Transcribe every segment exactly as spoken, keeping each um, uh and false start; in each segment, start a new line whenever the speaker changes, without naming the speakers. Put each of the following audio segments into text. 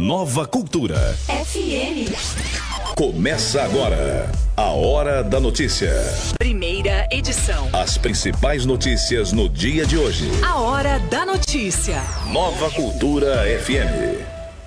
Nova Cultura
F M.
Começa agora a Hora da Notícia.
Primeira edição.
As principais notícias no dia de hoje.
A Hora da Notícia.
Nova Cultura F M.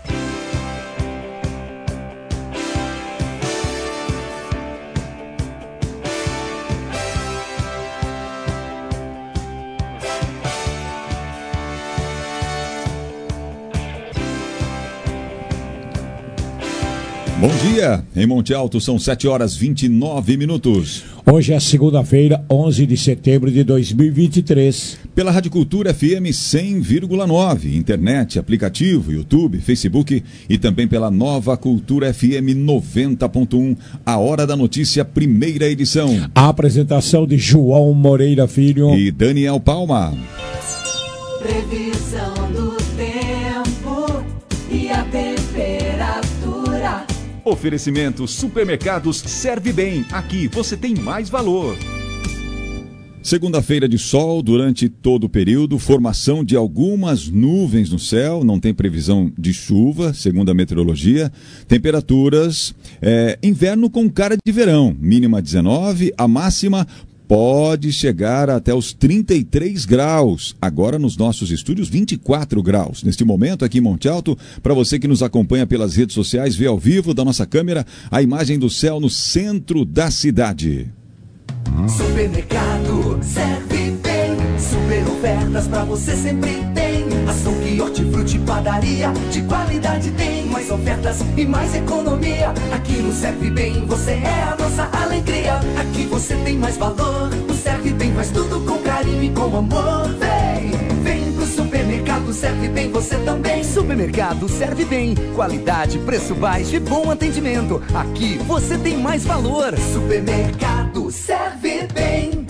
Bom dia, em Monte Alto são sete horas e vinte e nove minutos.
Hoje é segunda-feira, onze de setembro de dois mil e vinte e três.
Pela Rádio Cultura F M cem vírgula nove, internet, aplicativo, YouTube, Facebook e também pela Nova Cultura F M noventa ponto um, a Hora da Notícia, primeira edição.
A apresentação de João Moreira Filho
e Daniel Palma.
Previsão do tempo e a temperatura.
Oferecimento Supermercados Serve Bem. Aqui você tem mais valor.
Segunda-feira de sol durante todo o período, formação de algumas nuvens no céu, não tem previsão de chuva, segundo a meteorologia. Temperaturas, é, inverno com cara de verão, mínima dezenove, a máxima pode chegar até os trinta e três graus, agora nos nossos estúdios vinte e quatro graus. Neste momento aqui em Monte Alto, para você que nos acompanha pelas redes sociais, vê ao vivo da nossa câmera a imagem do céu no centro da cidade.
Supermercado Serve Bem, super ofertas pra você sempre tem. Açougue, hortifruti, padaria, de qualidade tem. Mais ofertas e mais economia. Aqui no Serve Bem você é a nossa alegria. Aqui você tem mais valor. O Serve Bem faz tudo com carinho e com amor. Vem, vem pro supermercado Serve Bem você também. Supermercado Serve Bem, qualidade, preço baixo e bom atendimento. Aqui você tem mais valor. Supermercado Serve Bem.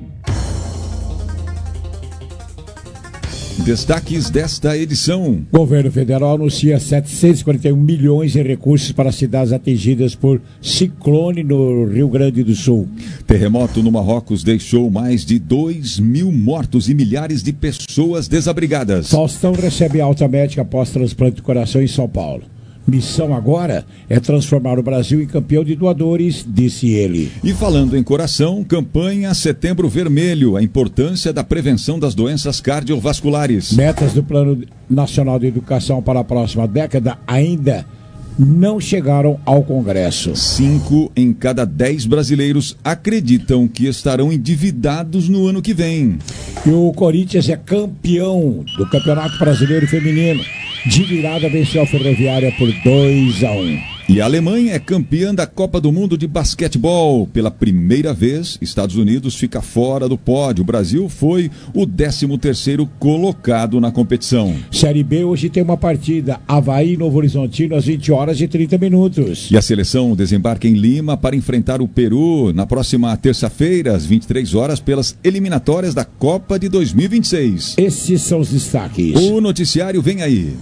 Destaques desta edição.
Governo Federal anuncia setecentos e quarenta e um milhões em recursos para cidades atingidas por ciclone no Rio Grande do Sul.
Terremoto no Marrocos deixou mais de dois mil mortos e milhares de pessoas desabrigadas.
Faustão recebe alta médica após transplante de coração em São Paulo. Missão agora é transformar o Brasil em campeão de doadores, disse ele.
E falando em coração, campanha Setembro Vermelho, a importância da prevenção das doenças cardiovasculares.
Metas do Plano Nacional de Educação para a próxima década ainda não chegaram ao Congresso.
Cinco em cada dez brasileiros acreditam que estarão endividados no ano que vem.
E o Corinthians é campeão do Campeonato Brasileiro Feminino. De virada venceu a Ferroviária por dois a um.
E a Alemanha é campeã da Copa do Mundo de basquetebol. Pela primeira vez, Estados Unidos fica fora do pódio. O Brasil foi o décimo terceiro colocado na competição.
Série B hoje tem uma partida. Avaí e Novo Horizontino às vinte horas e trinta minutos.
E a seleção desembarca em Lima para enfrentar o Peru na próxima terça-feira, às vinte e três horas, pelas eliminatórias da Copa de dois mil e vinte e seis.
Esses são os destaques.
O noticiário vem aí.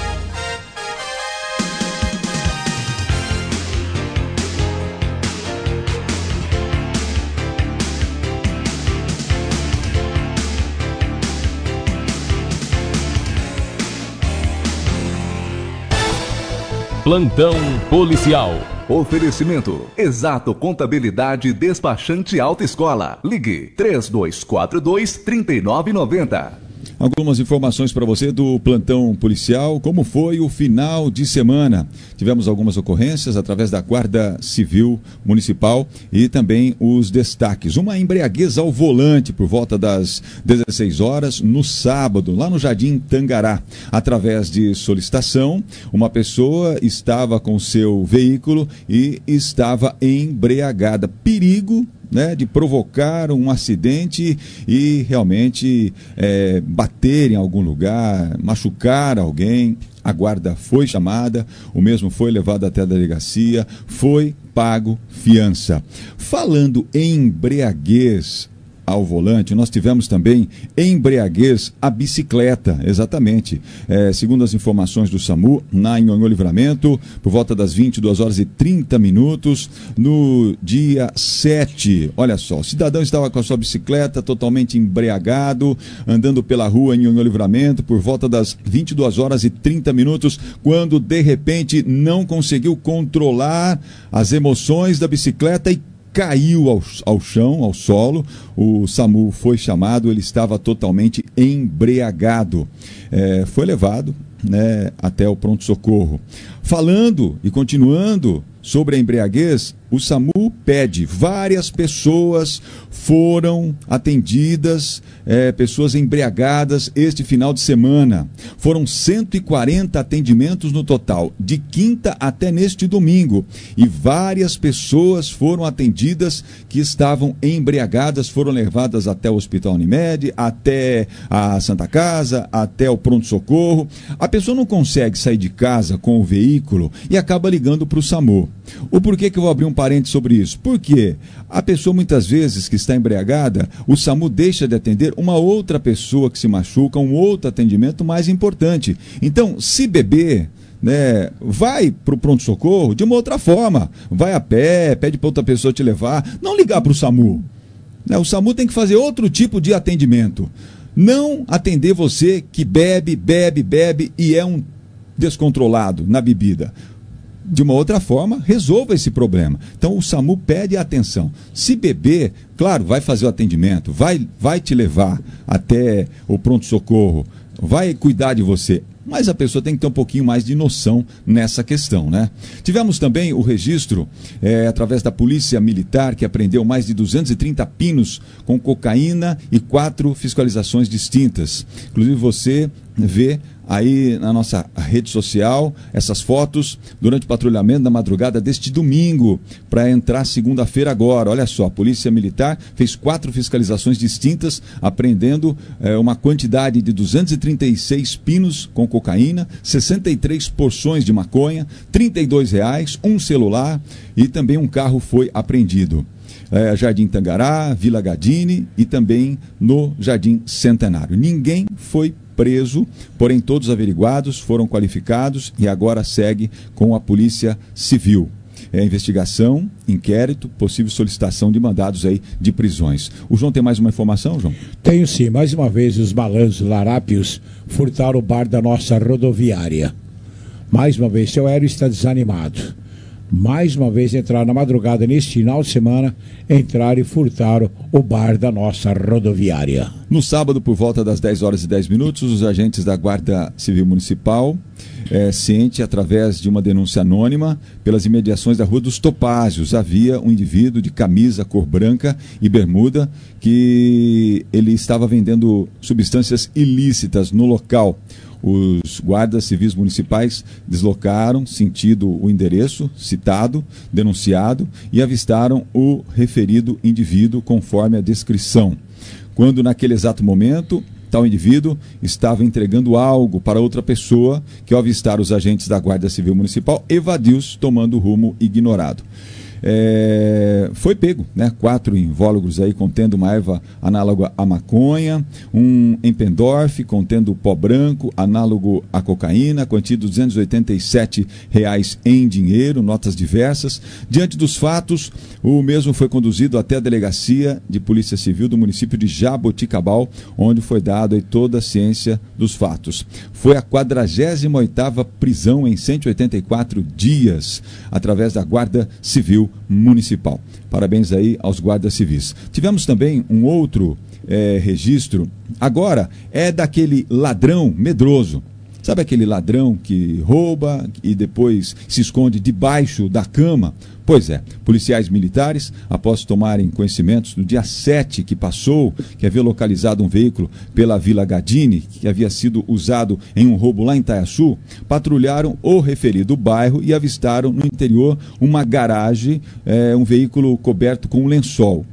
Plantão policial. Oferecimento Exato Contabilidade Despachante Autoescola. Ligue três dois quatro dois, três nove nove zero.
Algumas informações para você do plantão policial. Como foi o final de semana? Tivemos algumas ocorrências através da Guarda Civil Municipal e também os destaques. Uma embriaguez ao volante por volta das dezesseis horas no sábado, lá no Jardim Tangará. Através de solicitação, uma pessoa estava com seu veículo e estava embriagada. Perigo, né, de provocar um acidente e realmente é, bater em algum lugar, machucar alguém. A guarda foi chamada, o mesmo foi levado até a delegacia, foi pago fiança. Falando em embriaguez, ao volante. Nós tivemos também embriaguez à bicicleta, exatamente. É, segundo as informações do SAMU, na Nhonhô Livramento, por volta das vinte e duas horas e trinta minutos, no dia sete. Olha só, o cidadão estava com a sua bicicleta totalmente embriagado, andando pela rua em Nhonhô Livramento, por volta das vinte e duas horas e trinta minutos, quando de repente não conseguiu controlar as emoções da bicicleta e caiu ao, ao chão, ao solo. O SAMU foi chamado, ele estava totalmente embriagado. É, foi levado, né, até o pronto-socorro. Falando e continuando sobre a embriaguez, o SAMU pede, várias pessoas foram atendidas, é, pessoas embriagadas este final de semana. Foram cento e quarenta atendimentos no total, de quinta até neste domingo. E várias pessoas foram atendidas que estavam embriagadas, foram levadas até o Hospital Unimed, até a Santa Casa, até o pronto-socorro. A pessoa não consegue sair de casa com o veículo e acaba ligando para o SAMU. O porquê que eu vou abrir um parênteses sobre isso? Porque a pessoa muitas vezes que está embriagada, o SAMU deixa de atender uma outra pessoa que se machuca, um outro atendimento mais importante. Então, se beber, né, vai para o pronto-socorro de uma outra forma. Vai a pé, pede para outra pessoa te levar, não ligar para o SAMU. Né, o SAMU tem que fazer outro tipo de atendimento. Não atender você que bebe, bebe, bebe e é um descontrolado na bebida. De uma outra forma, resolva esse problema. Então o SAMU pede atenção. Se beber, claro, vai fazer o atendimento, vai, vai te levar até o pronto-socorro, vai cuidar de você. Mas a pessoa tem que ter um pouquinho mais de noção nessa questão, né? Tivemos também o registro, é, através da Polícia Militar, que apreendeu mais de duzentos e trinta pinos com cocaína e quatro fiscalizações distintas. Inclusive você vê aí na nossa rede social essas fotos durante o patrulhamento da madrugada deste domingo, para entrar segunda-feira agora. Olha só, a Polícia Militar fez quatro fiscalizações distintas, apreendendo é, uma quantidade de duzentos e trinta e seis pinos com cocaína, sessenta e três porções de maconha, trinta e dois reais, um celular e também um carro foi apreendido. É, Jardim Tangará, Vila Gadini e também no Jardim Centenário. Ninguém foi preso, porém todos averiguados, foram qualificados e agora segue com a Polícia Civil. É, investigação, inquérito, possível solicitação de mandados aí de prisões. O João tem mais uma informação, João?
Tenho sim. Mais uma vez os malandros larápios furtaram o bar da nossa rodoviária. Mais uma vez, seu Hélio está desanimado. Mais uma vez entraram na madrugada neste final de semana, entraram e furtaram o bar da nossa rodoviária.
No sábado, por volta das dez horas e dez minutos, os agentes da Guarda Civil Municipal, é, ciente através de uma denúncia anônima, pelas imediações da Rua dos Topázios, havia um indivíduo de camisa cor branca e bermuda que ele estava vendendo substâncias ilícitas no local. Os guardas civis municipais deslocaram sentido o endereço citado, denunciado, e avistaram o referido indivíduo conforme a descrição. Quando naquele exato momento, tal indivíduo estava entregando algo para outra pessoa que, ao avistar os agentes da Guarda Civil Municipal, evadiu-se tomando rumo ignorado. É, foi pego, né? Quatro invólucros aí contendo uma erva análoga à maconha, um Empendorf contendo pó branco, análogo à cocaína, quantia de duzentos e oitenta e sete reais em dinheiro, notas diversas. Diante dos fatos, o mesmo foi conduzido até a Delegacia de Polícia Civil do município de Jaboticabal, onde foi dado aí toda a ciência dos fatos. Foi a quadragésima oitava prisão em cento e oitenta e quatro dias, através da Guarda Civil Municipal. Parabéns aí aos guardas civis. Tivemos também um outro é, registro, agora é daquele ladrão medroso. Sabe aquele ladrão que rouba e depois se esconde debaixo da cama? Pois é, policiais militares, após tomarem conhecimentos no dia sete que passou, que havia localizado um veículo pela Vila Gadini, que havia sido usado em um roubo lá em Itaiaçu, patrulharam o referido bairro e avistaram no interior uma garagem, é, um veículo coberto com um lençol.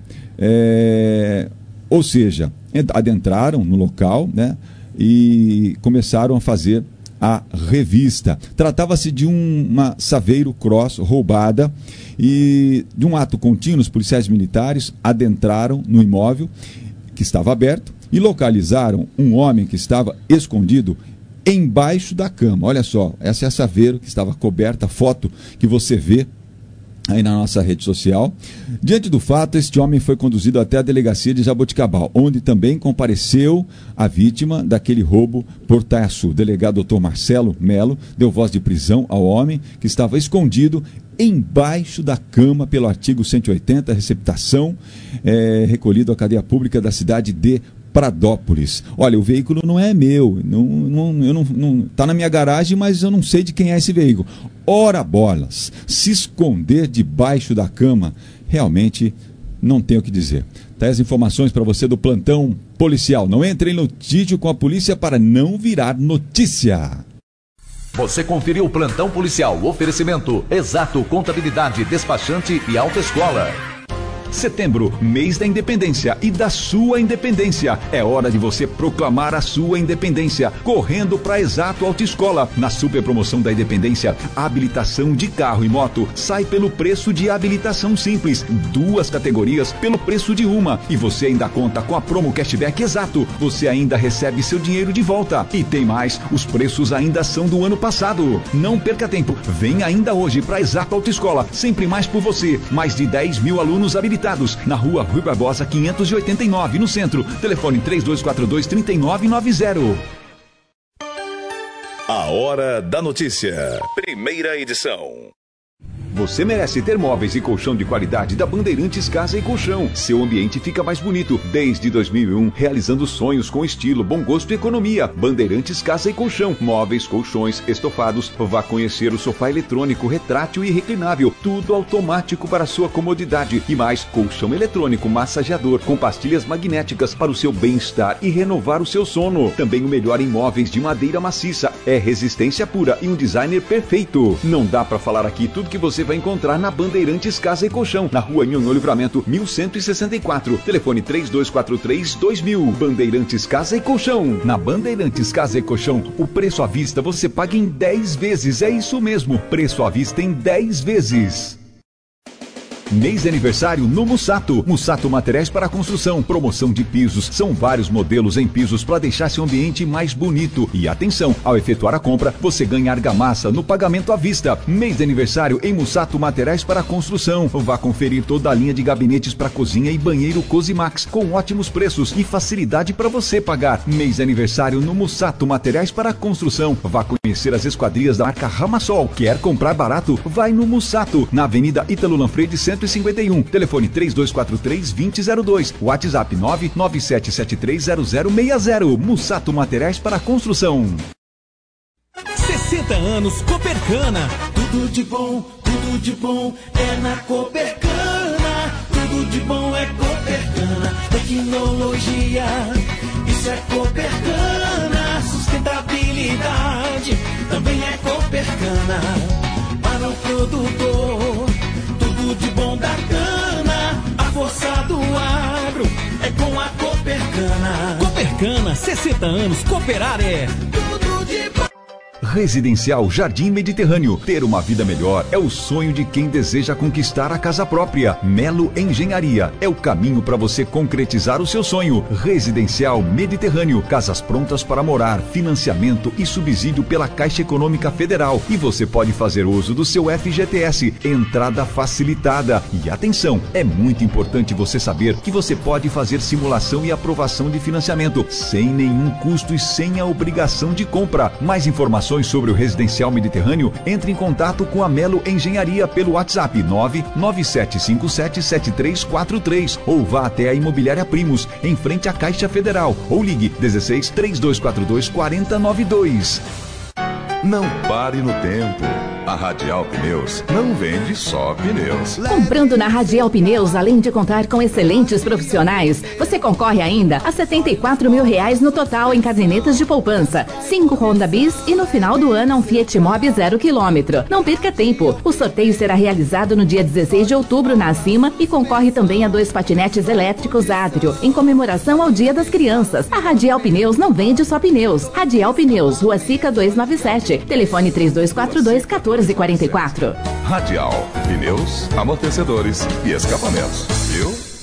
É, ou seja, adentraram no local, né? E começaram a fazer a revista. Tratava-se de um, uma Saveiro Cross roubada e de um ato contínuo, os policiais militares adentraram no imóvel que estava aberto e localizaram um homem que estava escondido embaixo da cama. Olha só, essa é a Saveiro que estava coberta, a foto que você vê aí na nossa rede social. Diante do fato, este homem foi conduzido até a delegacia de Jaboticabal, onde também compareceu a vítima daquele roubo por Taiaçu. O delegado doutor Marcelo Melo deu voz de prisão ao homem que estava escondido embaixo da cama pelo artigo cento e oitenta, receptação, é, recolhido à cadeia pública da cidade de Pradópolis. Olha, o veículo não é meu, não, não, eu não, não, tá na minha garagem, mas eu não sei de quem é esse veículo. Ora bolas, se esconder debaixo da cama, realmente não tenho o que dizer. Tá as informações para você do plantão policial. Não entre em litígio com a polícia para não virar notícia.
Você conferiu o plantão policial, oferecimento Exato Contabilidade, Despachante e Autoescola. Setembro, mês da independência e da sua independência. É hora de você proclamar a sua independência, correndo para Exato Autoescola. Na super promoção da independência, a habilitação de carro e moto sai pelo preço de habilitação simples. Duas categorias pelo preço de uma. E você ainda conta com a promo cashback Exato. Você ainda recebe seu dinheiro de volta. E tem mais, os preços ainda são do ano passado. Não perca tempo, vem ainda hoje para Exato Autoescola. Sempre mais por você. Mais de dez mil alunos habilitados. Na rua Rui Barbosa quinhentos e oitenta e nove, no centro. Telefone três dois quatro dois, três nove nove zero.
A Hora da Notícia. Primeira edição.
Você merece ter móveis e colchão de qualidade da Bandeirantes Casa e Colchão. Seu ambiente fica mais bonito. Desde dois mil e um, realizando sonhos com estilo, bom gosto e economia. Bandeirantes Casa e Colchão. Móveis, colchões, estofados. Vá conhecer o sofá eletrônico, retrátil e reclinável. Tudo automático para sua comodidade. E mais, colchão eletrônico massageador com pastilhas magnéticas para o seu bem-estar e renovar o seu sono. Também o melhor em móveis de madeira maciça. É resistência pura e um designer perfeito. Não dá para falar aqui tudo que você vai encontrar na Bandeirantes Casa e Colchão, na rua Nhonhô Livramento, mil cento e sessenta e quatro. Telefone três dois quatro três, dois mil. Bandeirantes Casa e Colchão. Na Bandeirantes Casa e Colchão, o preço à vista você paga em dez vezes. É isso mesmo, preço à vista em dez vezes. Mês de aniversário no Mussato. Mussato Materiais para Construção. Promoção de pisos. São vários modelos em pisos para deixar seu ambiente mais bonito. E atenção, ao efetuar a compra, você ganha argamassa no pagamento à vista. Mês de aniversário em Mussato Materiais para Construção. Vá conferir toda a linha de gabinetes para cozinha e banheiro Cosimax, com ótimos preços e facilidade para você pagar. Mês de aniversário no Mussato Materiais para Construção. Vá conhecer as esquadrias da marca Ramassol. Quer comprar barato? Vai no Mussato, na Avenida Ítalo Lanfredi cento e cinquenta e um. Telefone três dois quatro três, dois zero zero dois. WhatsApp nove nove sete sete três zero zero seis zero. Mussato Materiais para Construção.
sessenta anos Copercana.
Tudo de bom, tudo de bom é na Copercana. Tudo de bom é Copercana. Tecnologia, isso é Copercana. Sustentabilidade também é Copercana. Para o produtor, tudo de bom da cana. A força do agro é com a Copercana.
Copercana, sessenta anos, cooperar é
Tudo de bom.
Residencial Jardim Mediterrâneo. Ter uma vida melhor é o sonho de quem deseja conquistar a casa própria. Melo Engenharia é o caminho para você concretizar o seu sonho. Residencial Mediterrâneo. Casas prontas para morar, financiamento e subsídio pela Caixa Econômica Federal. E você pode fazer uso do seu F G T S. Entrada facilitada. E atenção, é muito importante você saber que você pode fazer simulação e aprovação de financiamento sem nenhum custo e sem a obrigação de compra. Mais informações sobre o Residencial Mediterrâneo, entre em contato com a Melo Engenharia pelo WhatsApp nove nove sete cinco sete sete três quatro três ou vá até a Imobiliária Primos, em frente à Caixa Federal, ou ligue dezesseis, três dois quatro dois, quatro zero nove dois.
Não pare no tempo. A Radial Pneus não vende só pneus.
Comprando na Radial Pneus, além de contar com excelentes profissionais, você concorre ainda a setenta e quatro mil reais no total em cadernetas de poupança, cinco Honda Bis e no final do ano um Fiat Mobi zero quilômetro. Não perca tempo. O sorteio será realizado no dia dezesseis de outubro na Acima e concorre também a dois patinetes elétricos Atrio, em comemoração ao Dia das Crianças. A Radial Pneus não vende só pneus. Radial Pneus, Rua Sica duzentos e noventa e sete. Telefone três dois quatro dois, um quatro quatro quatro.
Radial, pneus, amortecedores e escapamentos. Viu?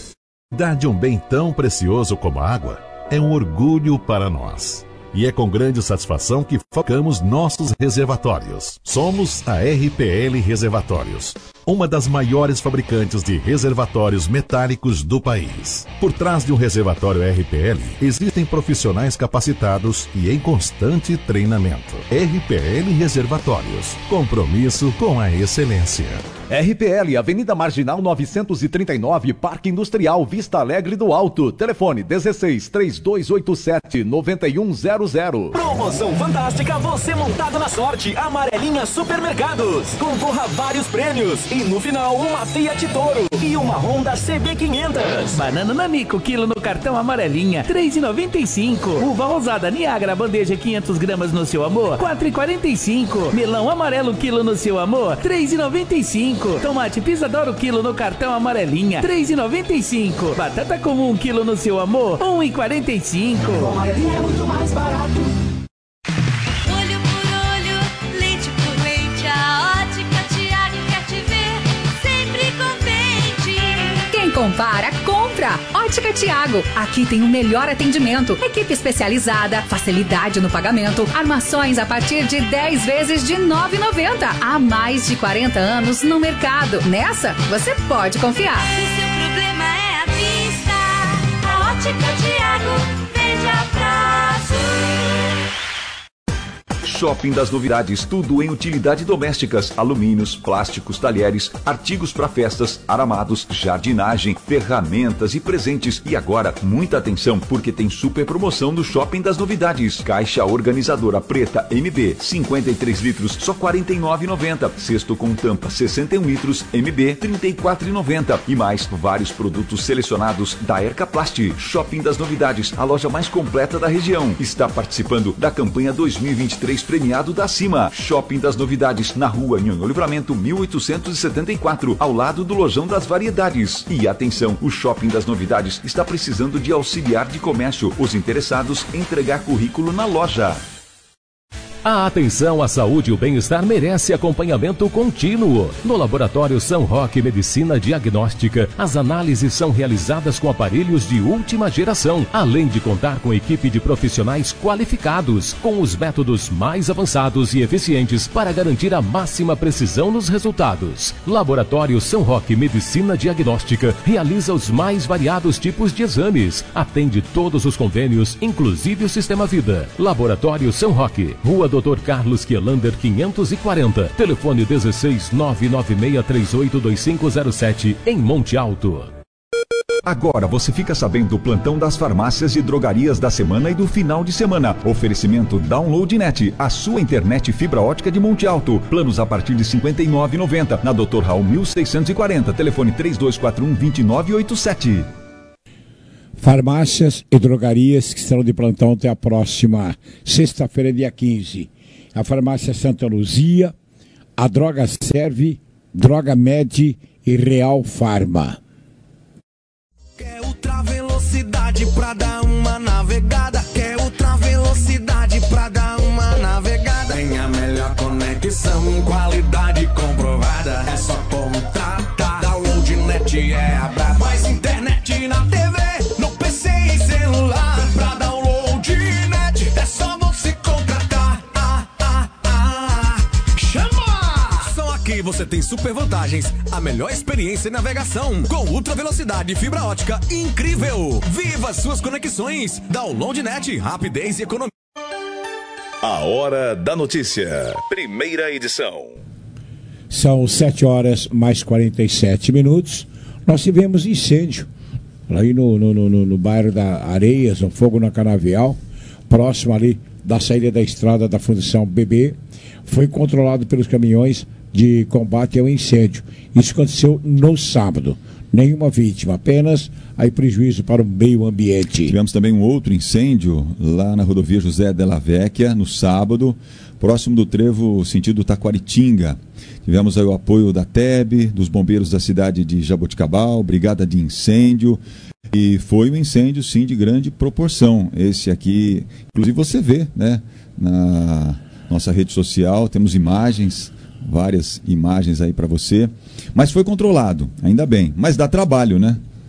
Cuidar de um bem tão precioso como a água é um orgulho para nós. E é com grande satisfação que focamos nossos reservatórios. Somos a R P L Reservatórios, uma das maiores fabricantes de reservatórios metálicos do país. Por trás de um reservatório R P L, existem profissionais capacitados e em constante treinamento. R P L Reservatórios, compromisso com a excelência.
R P L, Avenida Marginal novecentos e trinta e nove, Parque Industrial, Vista Alegre do Alto. Telefone dezesseis, três dois oito sete, nove um zero zero.
Promoção fantástica, você montado na sorte. Amarelinha Supermercados. Concorra a vários prêmios. E no final, uma Fiat Toro e uma Honda C B quinhentos.
Banana Nanico, quilo no cartão Amarelinha, três reais e noventa e cinco. Uva rosada Niagara, bandeja quinhentas gramas no seu amor, quatro reais e quarenta e cinco. Melão amarelo, quilo no seu amor, três reais e noventa e cinco. Tomate Pisadoro, quilo no cartão Amarelinha, três reais e noventa e cinco. Batata comum, quilo no seu amor, um real e quarenta e cinco.
Amarelinha é muito mais barato.
Olho por olho, leite por leite, a Ótica Tiago quer te ver sempre contente.
Quem compara, compra. Ótica Tiago. Aqui tem o melhor atendimento, equipe especializada, facilidade no pagamento, armações a partir de dez vezes de nove reais e noventa centavos. Há mais de quarenta anos no mercado. Nessa, você pode confiar.
O seu problema é a vista. A Ótica Tiago, veja prazo.
Shopping das Novidades, tudo em utilidade domésticas, alumínios, plásticos, talheres, artigos para festas, aramados, jardinagem, ferramentas e presentes. E agora, muita atenção, porque tem super promoção no Shopping das Novidades. Caixa organizadora preta M B, cinquenta e três litros, só quarenta e nove reais e noventa centavos. Cesto com tampa, sessenta e um litros, M B, trinta e quatro reais e noventa centavos. E mais, vários produtos selecionados da Ercaplast. Shopping das Novidades, a loja mais completa da região. Está participando da campanha dois mil e vinte e três premiado da Cima. Shopping das Novidades, na rua Nhonhô Livramento mil oitocentos e setenta e quatro, ao lado do Lojão das Variedades. E atenção, o Shopping das Novidades está precisando de auxiliar de comércio. Os interessados, entregar currículo na loja.
A atenção à saúde e o bem-estar merece acompanhamento contínuo. No Laboratório São Roque Medicina Diagnóstica, as análises são realizadas com aparelhos de última geração, além de contar com equipe de profissionais qualificados, com os métodos mais avançados e eficientes para garantir a máxima precisão nos resultados. Laboratório São Roque Medicina Diagnóstica realiza os mais variados tipos de exames, atende todos os convênios, inclusive o Sistema Vida. Laboratório São Roque, Rua doutor Carlos Quielander quinhentos e quarenta, telefone dezesseis, nove nove seis três oito dois cinco zero sete, em Monte Alto.
Agora você fica sabendo do plantão das farmácias e drogarias da semana e do final de semana. Oferecimento DownloadNet, a sua internet fibra ótica de Monte Alto. Planos a partir de cinquenta e nove reais e noventa centavos. Na doutor Raul mil seiscentos e quarenta, telefone três dois quatro um, dois nove oito sete.
Farmácias e drogarias que estarão de plantão até a próxima sexta-feira, dia quinze. A Farmácia Santa Luzia, a Droga Serve, Droga Med e Real Farma.
Quer ultra velocidade pra dar uma navegada? Quer ultra velocidade pra dar uma navegada? Tem a melhor conexão, qualidade comprovada. É só contratar. DownloadNet é a braba. Mais internet na T V, no P C e celular. Pra DownloadNet é só você contratar. Ah, ah, ah. Chama! Só aqui você tem super vantagens, a melhor experiência em navegação, com ultra velocidade e fibra ótica incrível. Viva suas conexões. DownloadNet, rapidez e economia.
A Hora da Notícia, primeira edição.
São sete horas mais quarenta e sete minutos. Nós tivemos incêndio aí no, no, no, no bairro da Areias, um fogo na Canavial, próximo ali da saída da estrada da Fundição B B. Foi controlado pelos caminhões de combate ao incêndio. Isso aconteceu no sábado. Nenhuma vítima, apenas aí prejuízo para o meio ambiente.
Tivemos também um outro incêndio lá na rodovia José Della Vecchia, no sábado, próximo do trevo sentido Taquaritinga. Tivemos aí o apoio da T E B, dos bombeiros da cidade de Jaboticabal, brigada de incêndio, e foi um incêndio sim de grande proporção. Esse aqui, inclusive você vê, né, na nossa rede social, temos imagens, várias imagens aí para você, mas foi controlado, ainda bem, mas dá trabalho, né?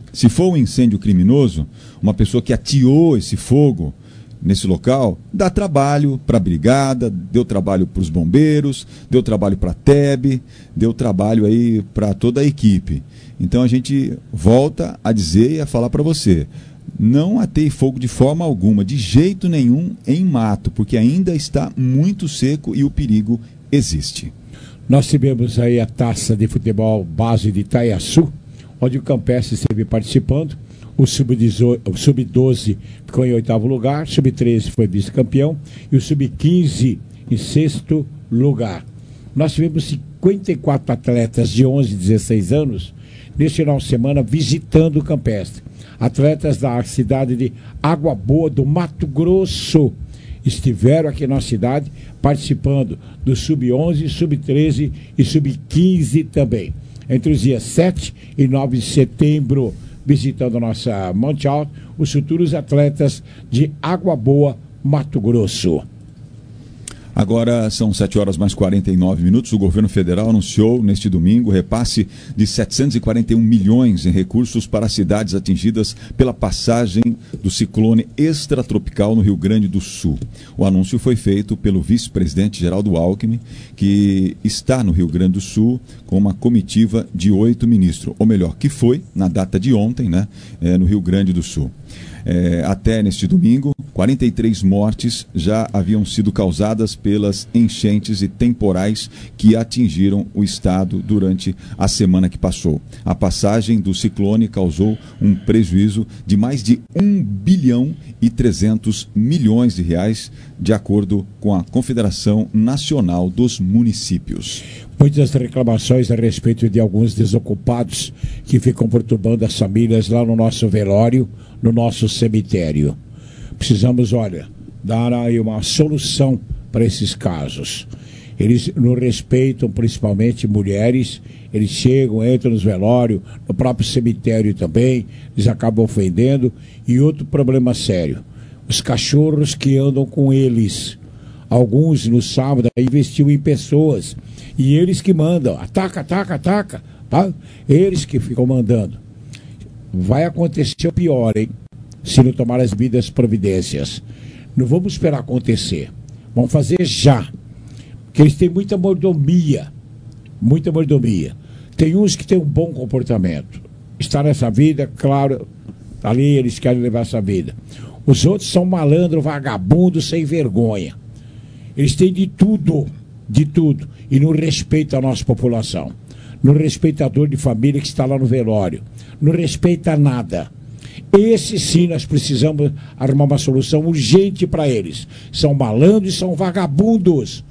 Se for um incêndio criminoso, uma pessoa que ateou esse fogo nesse local, dá trabalho para a brigada, deu trabalho para os bombeiros, deu trabalho para a T E B, deu trabalho aí para toda a equipe. Então a gente volta a dizer e a falar para você, não ateie fogo de forma alguma, de jeito nenhum em mato, porque ainda está muito seco e o perigo existe.
Nós tivemos aí a taça de futebol base de Itaiaçu, onde o Campestre esteve participando. O sub doze ficou em oitavo lugar, o sub treze foi vice-campeão e o sub quinze em sexto lugar. Nós tivemos cinquenta e quatro atletas de onze e dezesseis anos neste final de semana visitando o Campestre. Atletas da cidade de Água Boa, do Mato Grosso, estiveram aqui na cidade participando do sub onze, sub treze e sub quinze também. Entre os dias sete e nove de setembro, visitando a nossa Monte Alto, os futuros atletas de Água Boa, Mato Grosso.
Agora são sete horas mais quarenta e nove minutos. O governo federal anunciou neste domingo repasse de setecentos e quarenta e um milhões em recursos para as cidades atingidas pela passagem do ciclone extratropical no Rio Grande do Sul. O anúncio foi feito pelo vice-presidente Geraldo Alckmin, que está no Rio Grande do Sul com uma comitiva de oito ministros, ou melhor, que foi na data de ontem, né, é, no Rio Grande do Sul. É, até neste domingo, quarenta e três mortes já haviam sido causadas pelas enchentes e temporais que atingiram o estado durante a semana que passou. A passagem do ciclone causou um prejuízo de mais de um bilhão e trezentos milhões de reais, de acordo com a Confederação Nacional dos Municípios.
Muitas reclamações a respeito de alguns desocupados que ficam perturbando as famílias lá no nosso velório, no nosso cemitério. Precisamos, olha, dar aí uma solução para esses casos. Eles não respeitam, principalmente mulheres, eles chegam, entram nos velórios, no próprio cemitério também, eles acabam ofendendo. E outro problema sério, os cachorros que andam com eles. Alguns no sábado investiam em pessoas, e eles que mandam, ataca, ataca, ataca, tá? Eles que ficam mandando. Vai acontecer o pior, hein? Se não tomar as devidas providências. Não vamos esperar acontecer. Vamos fazer já. Porque eles têm muita mordomia. Muita mordomia. Tem uns que têm um bom comportamento. Está nessa vida, claro, ali eles querem levar essa vida. Os outros são malandro, vagabundo, sem vergonha. Eles têm de tudo, de tudo. E não respeitam a nossa população. Não respeita a dor de família que está lá no velório. Não respeita nada. Esse sim nós precisamos arrumar uma solução urgente para eles. São malandros e são vagabundos.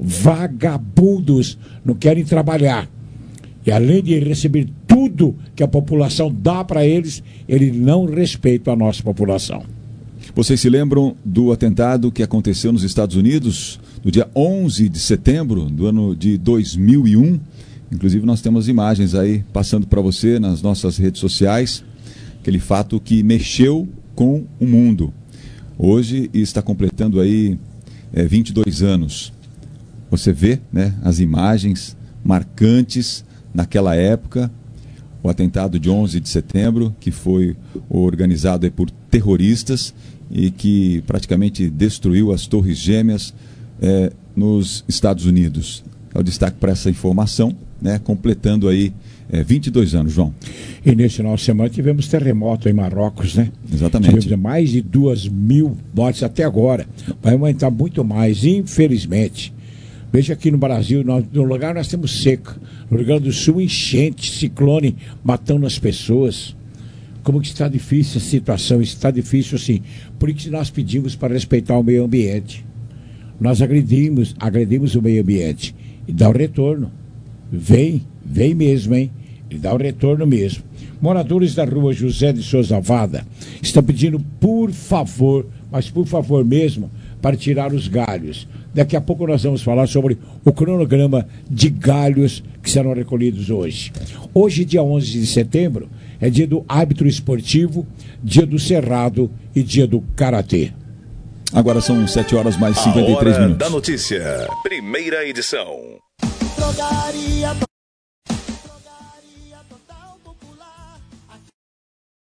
Vagabundos. Não querem trabalhar. E além de receber tudo que a população dá para eles, eles não respeitam a nossa população.
Vocês se lembram do atentado que aconteceu nos Estados Unidos, no dia onze de setembro do ano de dois mil e um? Inclusive nós temos imagens aí passando para você nas nossas redes sociais, aquele fato que mexeu com o mundo. Hoje está completando aí é, vinte e dois anos. Você vê, né, as imagens marcantes naquela época, o atentado de onze de setembro, que foi organizado aí por terroristas e que praticamente destruiu as Torres Gêmeas é, nos Estados Unidos. É o destaque para essa informação, né, completando aí é, vinte e dois anos, João.
E nesse final de semana tivemos terremoto em Marrocos, né?
Exatamente.
Tivemos mais de duas mil mortes até agora. Vai aumentar muito mais, infelizmente. Veja aqui no Brasil, nós, no lugar nós temos seca. No Rio Grande do Sul, enchente, ciclone, matando as pessoas. Como que está difícil a situação, está difícil assim. Por isso nós pedimos para respeitar o meio ambiente. Nós agredimos, agredimos o meio ambiente. E dá o retorno. Vem, vem mesmo, hein? E dá o retorno mesmo. Moradores da rua José de Souza Vada estão pedindo, por favor, mas por favor mesmo, para tirar os galhos. Daqui a pouco nós vamos falar sobre o cronograma de galhos que serão recolhidos hoje. Hoje, dia onze de setembro, é dia do árbitro esportivo, dia do cerrado e dia do karatê.
Agora são sete horas mais cinquenta e três
A hora
minutos.
da notícia, primeira edição.
Drogaria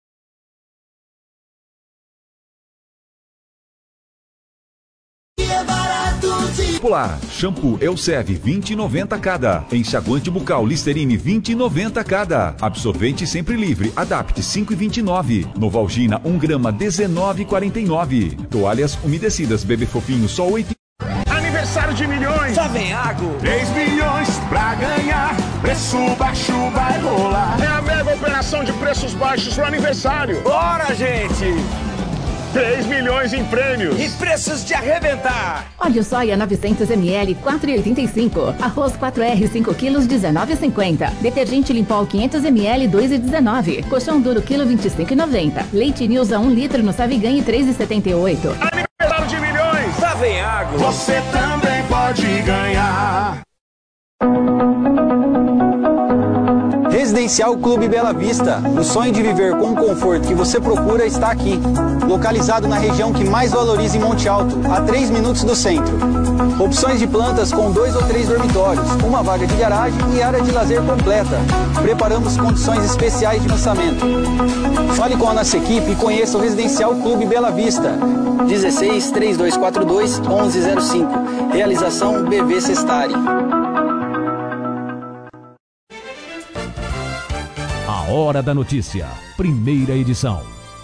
Polar, shampoo Elsev vinte e noventa cada. Enxaguante bucal Listerine vinte e noventa cada. Absorvente sempre livre, Adapt cinco e vinte e nove. Novalgina um grama dezenove e quarenta e nove. Toalhas umedecidas Bebê Fofinho só oito.
Aniversário de milhões,
só vem Água.
três milhões pra ganhar, preço baixo vai rolar. É a mega operação de preços baixos pro aniversário.
Bora, gente!
três milhões em prêmios.
E preços de arrebentar.
Óleo soia novecentos mililitros, quatro reais e oitenta e cinco centavos. Arroz quatro R, cinco quilos, dezenove reais e cinquenta centavos. Detergente Limpol quinhentos mililitros, dois reais e dezenove centavos. Colchão duro, quilo, vinte e cinco reais e noventa centavos. Leite Nilza, um litro no Saviganhe, três reais e setenta e oito centavos.
Aniversário de milhões,
só vem Água.
Você também pode ganhar.
Residencial Clube Bela Vista. O sonho de viver com o conforto que você procura está aqui. Localizado na região que mais valoriza em Monte Alto, a três minutos do centro. Opções de plantas com dois ou três dormitórios, uma vaga de garagem e área de lazer completa. Preparamos condições especiais de lançamento. Fale com a nossa equipe e conheça o Residencial Clube Bela Vista. dezesseis, três dois quatro dois, onze zero cinco. Realização B V Sestari.
A Hora da Notícia, primeira edição.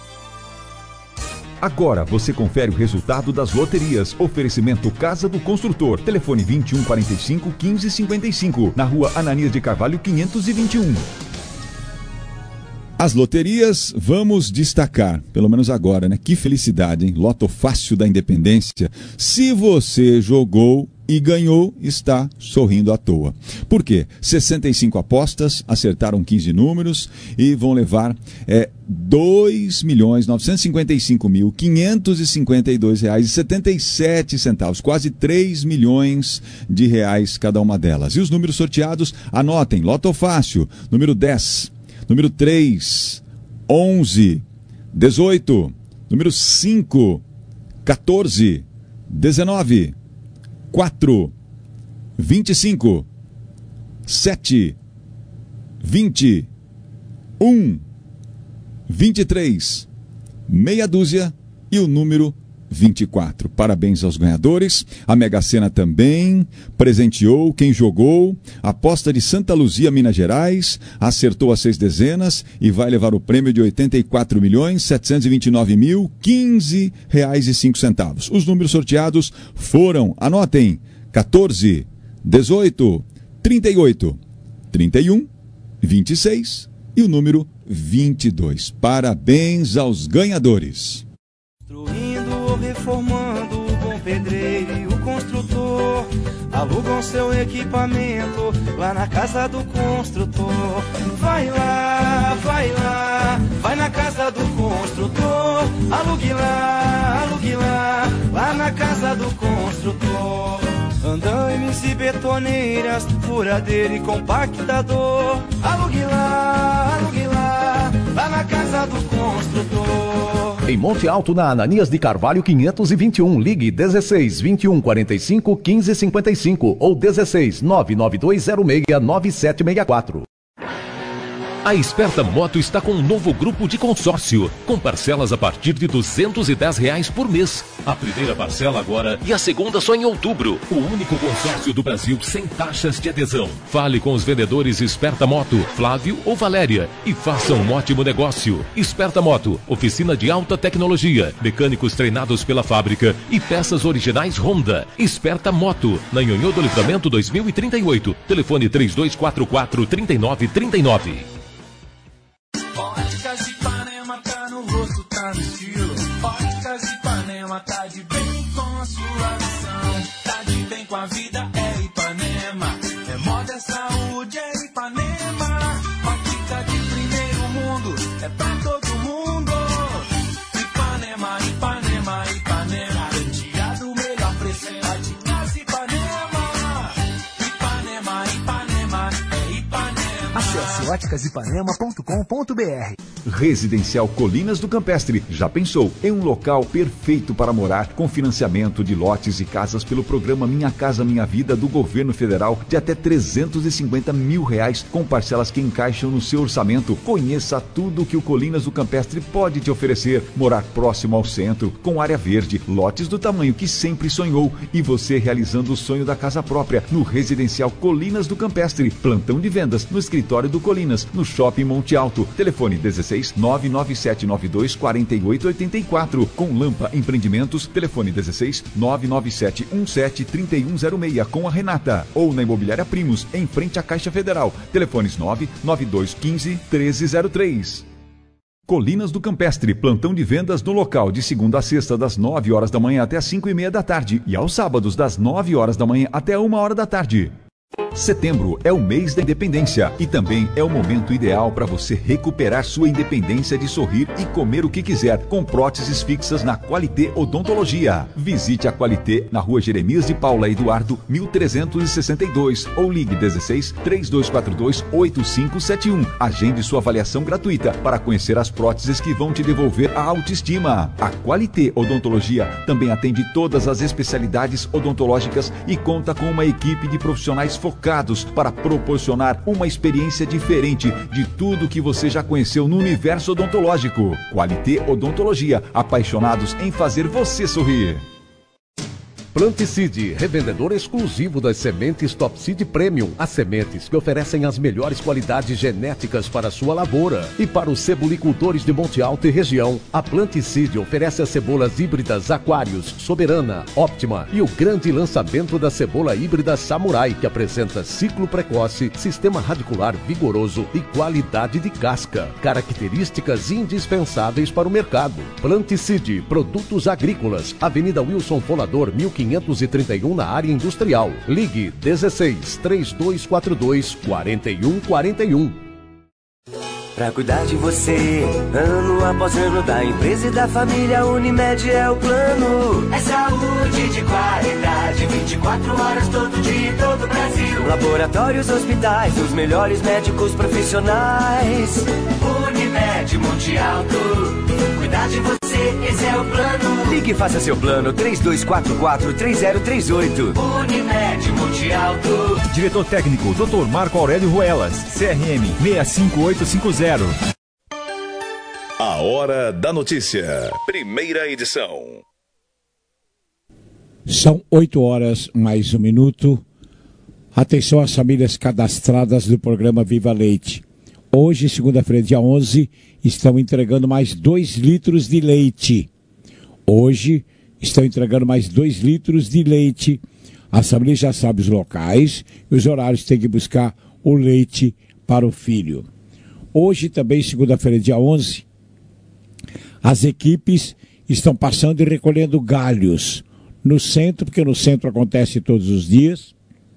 Agora você confere o resultado das loterias. Oferecimento Casa do Construtor. Telefone vinte e um, quarenta e cinco, quinze, cinquenta e cinco. Na rua Ananias de Carvalho, quinhentos e vinte e um.
As loterias, vamos destacar, pelo menos agora, né? Que felicidade, hein? Loto Fácil da Independência. Se você jogou e ganhou, está sorrindo à toa. Por quê? sessenta e cinco apostas, acertaram quinze números e vão levar é, dois milhões novecentos e cinquenta e cinco mil, quinhentos e cinquenta e dois reais e setenta e sete centavos, quase três milhões de reais cada uma delas. E os números sorteados, anotem, Loto Fácil, número dez, número três, onze, dezoito, número cinco, quatorze, dezenove, quatro, vinte e cinco, sete, vinte, um, vinte e três, meia dúzia e o número vinte e quatro. Parabéns aos ganhadores. A Mega Sena também presenteou quem jogou. Aposta de Santa Luzia, Minas Gerais, acertou as seis dezenas e vai levar o prêmio de oitenta e quatro milhões, setecentos e vinte e nove mil, quinze reais e cinco centavos. Os números sorteados foram, anotem, quatorze, dezoito, trinta e oito, trinta e um, vinte e seis e o número vinte e dois. Parabéns aos ganhadores.
Reformando, o bom pedreiro e o construtor alugam seu equipamento lá na casa do construtor. Vai lá, vai lá, vai na casa do construtor. Alugue lá, alugue lá, lá na casa do construtor. Andaimes e betoneiras, furadeira e compactador. Alugue lá, alugue lá, lá na casa do construtor.
Em Monte Alto, na Ananias de Carvalho, quinhentos e vinte e um, ligue dezesseis, vinte e um, quarenta e cinco, quinze, cinquenta e cinco ou dezesseis, nove nove dois zero seis, nove sete seis quatro.
A Esperta Moto está com um novo grupo de consórcio, com parcelas a partir de duzentos e dez reais por mês. A primeira parcela agora e a segunda só em outubro. O único consórcio do Brasil sem taxas de adesão. Fale com os vendedores Esperta Moto, Flávio ou Valéria, e faça um ótimo negócio. Esperta Moto, oficina de alta tecnologia, mecânicos treinados pela fábrica e peças originais Honda. Esperta Moto, na Nhonhô do Livramento dois mil e trinta e oito. Telefone três dois quatro quatro, três nove três nove.
Óticas Ipanema tá no rosto, tá no estilo. Óticas Ipanema tá de bem com a sua visão. Tá de bem com a vida, é Ipanema. É moda, é saúde, é Ipanema. Ótica de primeiro mundo, é pra todo mundo. Ipanema, Ipanema, Ipanema. Garantia do melhor preço, Óticas Ipanema. Ipanema, Ipanema, é Ipanema.
Acesse
óticas ipanema ponto com ponto b r.
Residencial Colinas do Campestre. Já pensou em um local perfeito para morar, com financiamento de lotes e casas pelo programa Minha Casa Minha Vida do Governo Federal de até trezentos e cinquenta mil reais, com parcelas que encaixam no seu orçamento. Conheça tudo que o Colinas do Campestre pode te oferecer. Morar próximo ao centro, com área verde, lotes do tamanho que sempre sonhou e você realizando o sonho da casa própria no Residencial Colinas do Campestre. Plantão de vendas no escritório do Colinas, no Shopping Monte Alto. Telefone dezesseis nove nove sete nove dois quatro oito oito quatro. Com Lampa Empreendimentos, telefone dezesseis nove nove sete um sete três um zero seis com a Renata. Ou na Imobiliária Primos, em frente à Caixa Federal. Telefones nove nove dois um cinco um três zero três. Colinas do Campestre, plantão de vendas no local de segunda a sexta das nove horas da manhã até as cinco e meia da tarde e aos sábados das nove horas da manhã até uma hora da tarde. Setembro é o mês da independência e também é o momento ideal para você recuperar sua independência de sorrir e comer o que quiser com próteses fixas na Qualité Odontologia. Visite a Qualité na Rua Jeremias de Paula Eduardo, mil trezentos e sessenta e dois ou ligue dezesseis três dois quatro dois oito cinco sete um. Agende sua avaliação gratuita para conhecer as próteses que vão te devolver a autoestima. A Qualité Odontologia também atende todas as especialidades odontológicas e conta com uma equipe de profissionais focados para proporcionar uma experiência diferente de tudo que você já conheceu no universo odontológico. Qualité Odontologia, apaixonados em fazer você sorrir.
Planticide, revendedor exclusivo das sementes Top Seed Premium, as sementes que oferecem as melhores qualidades genéticas para a sua lavoura. E para os cebolicultores de Monte Alto e região, a Planticide oferece as cebolas híbridas Aquarius, Soberana, Optima e o grande lançamento da cebola híbrida Samurai, que apresenta ciclo precoce, sistema radicular vigoroso e qualidade de casca, características indispensáveis para o mercado. Planticide, produtos agrícolas, Avenida Wilson Folador, mil quinhentos e trinta e um na área industrial. Ligue dezesseis três dois quatro dois quatro um quatro um.
Pra cuidar de você, ano após ano, da empresa e da família, Unimed é o plano.
É saúde de qualidade, vinte e quatro horas todo dia em todo o Brasil.
Laboratórios, hospitais, os melhores médicos profissionais.
Unimed Monte Alto, cuidar de você, esse é o plano.
Ligue e faça seu plano, três dois quatro quatro três zero três oito.
Unimed Monte Alto.
Diretor técnico, doutor Marco Aurélio Ruelas, C R M seis cinco oito cinco zero.
A Hora da Notícia, primeira edição.
São oito horas mais um minuto. Atenção às famílias cadastradas do programa Viva Leite. Hoje, segunda-feira, dia onze, estão entregando mais dois litros de leite. Hoje, estão entregando mais dois litros de leite. As famílias já sabem os locais e os horários que tem que buscar o leite para o filho. Hoje, também, segunda-feira, dia onze, as equipes estão passando e recolhendo galhos no centro, porque no centro acontece todos os dias.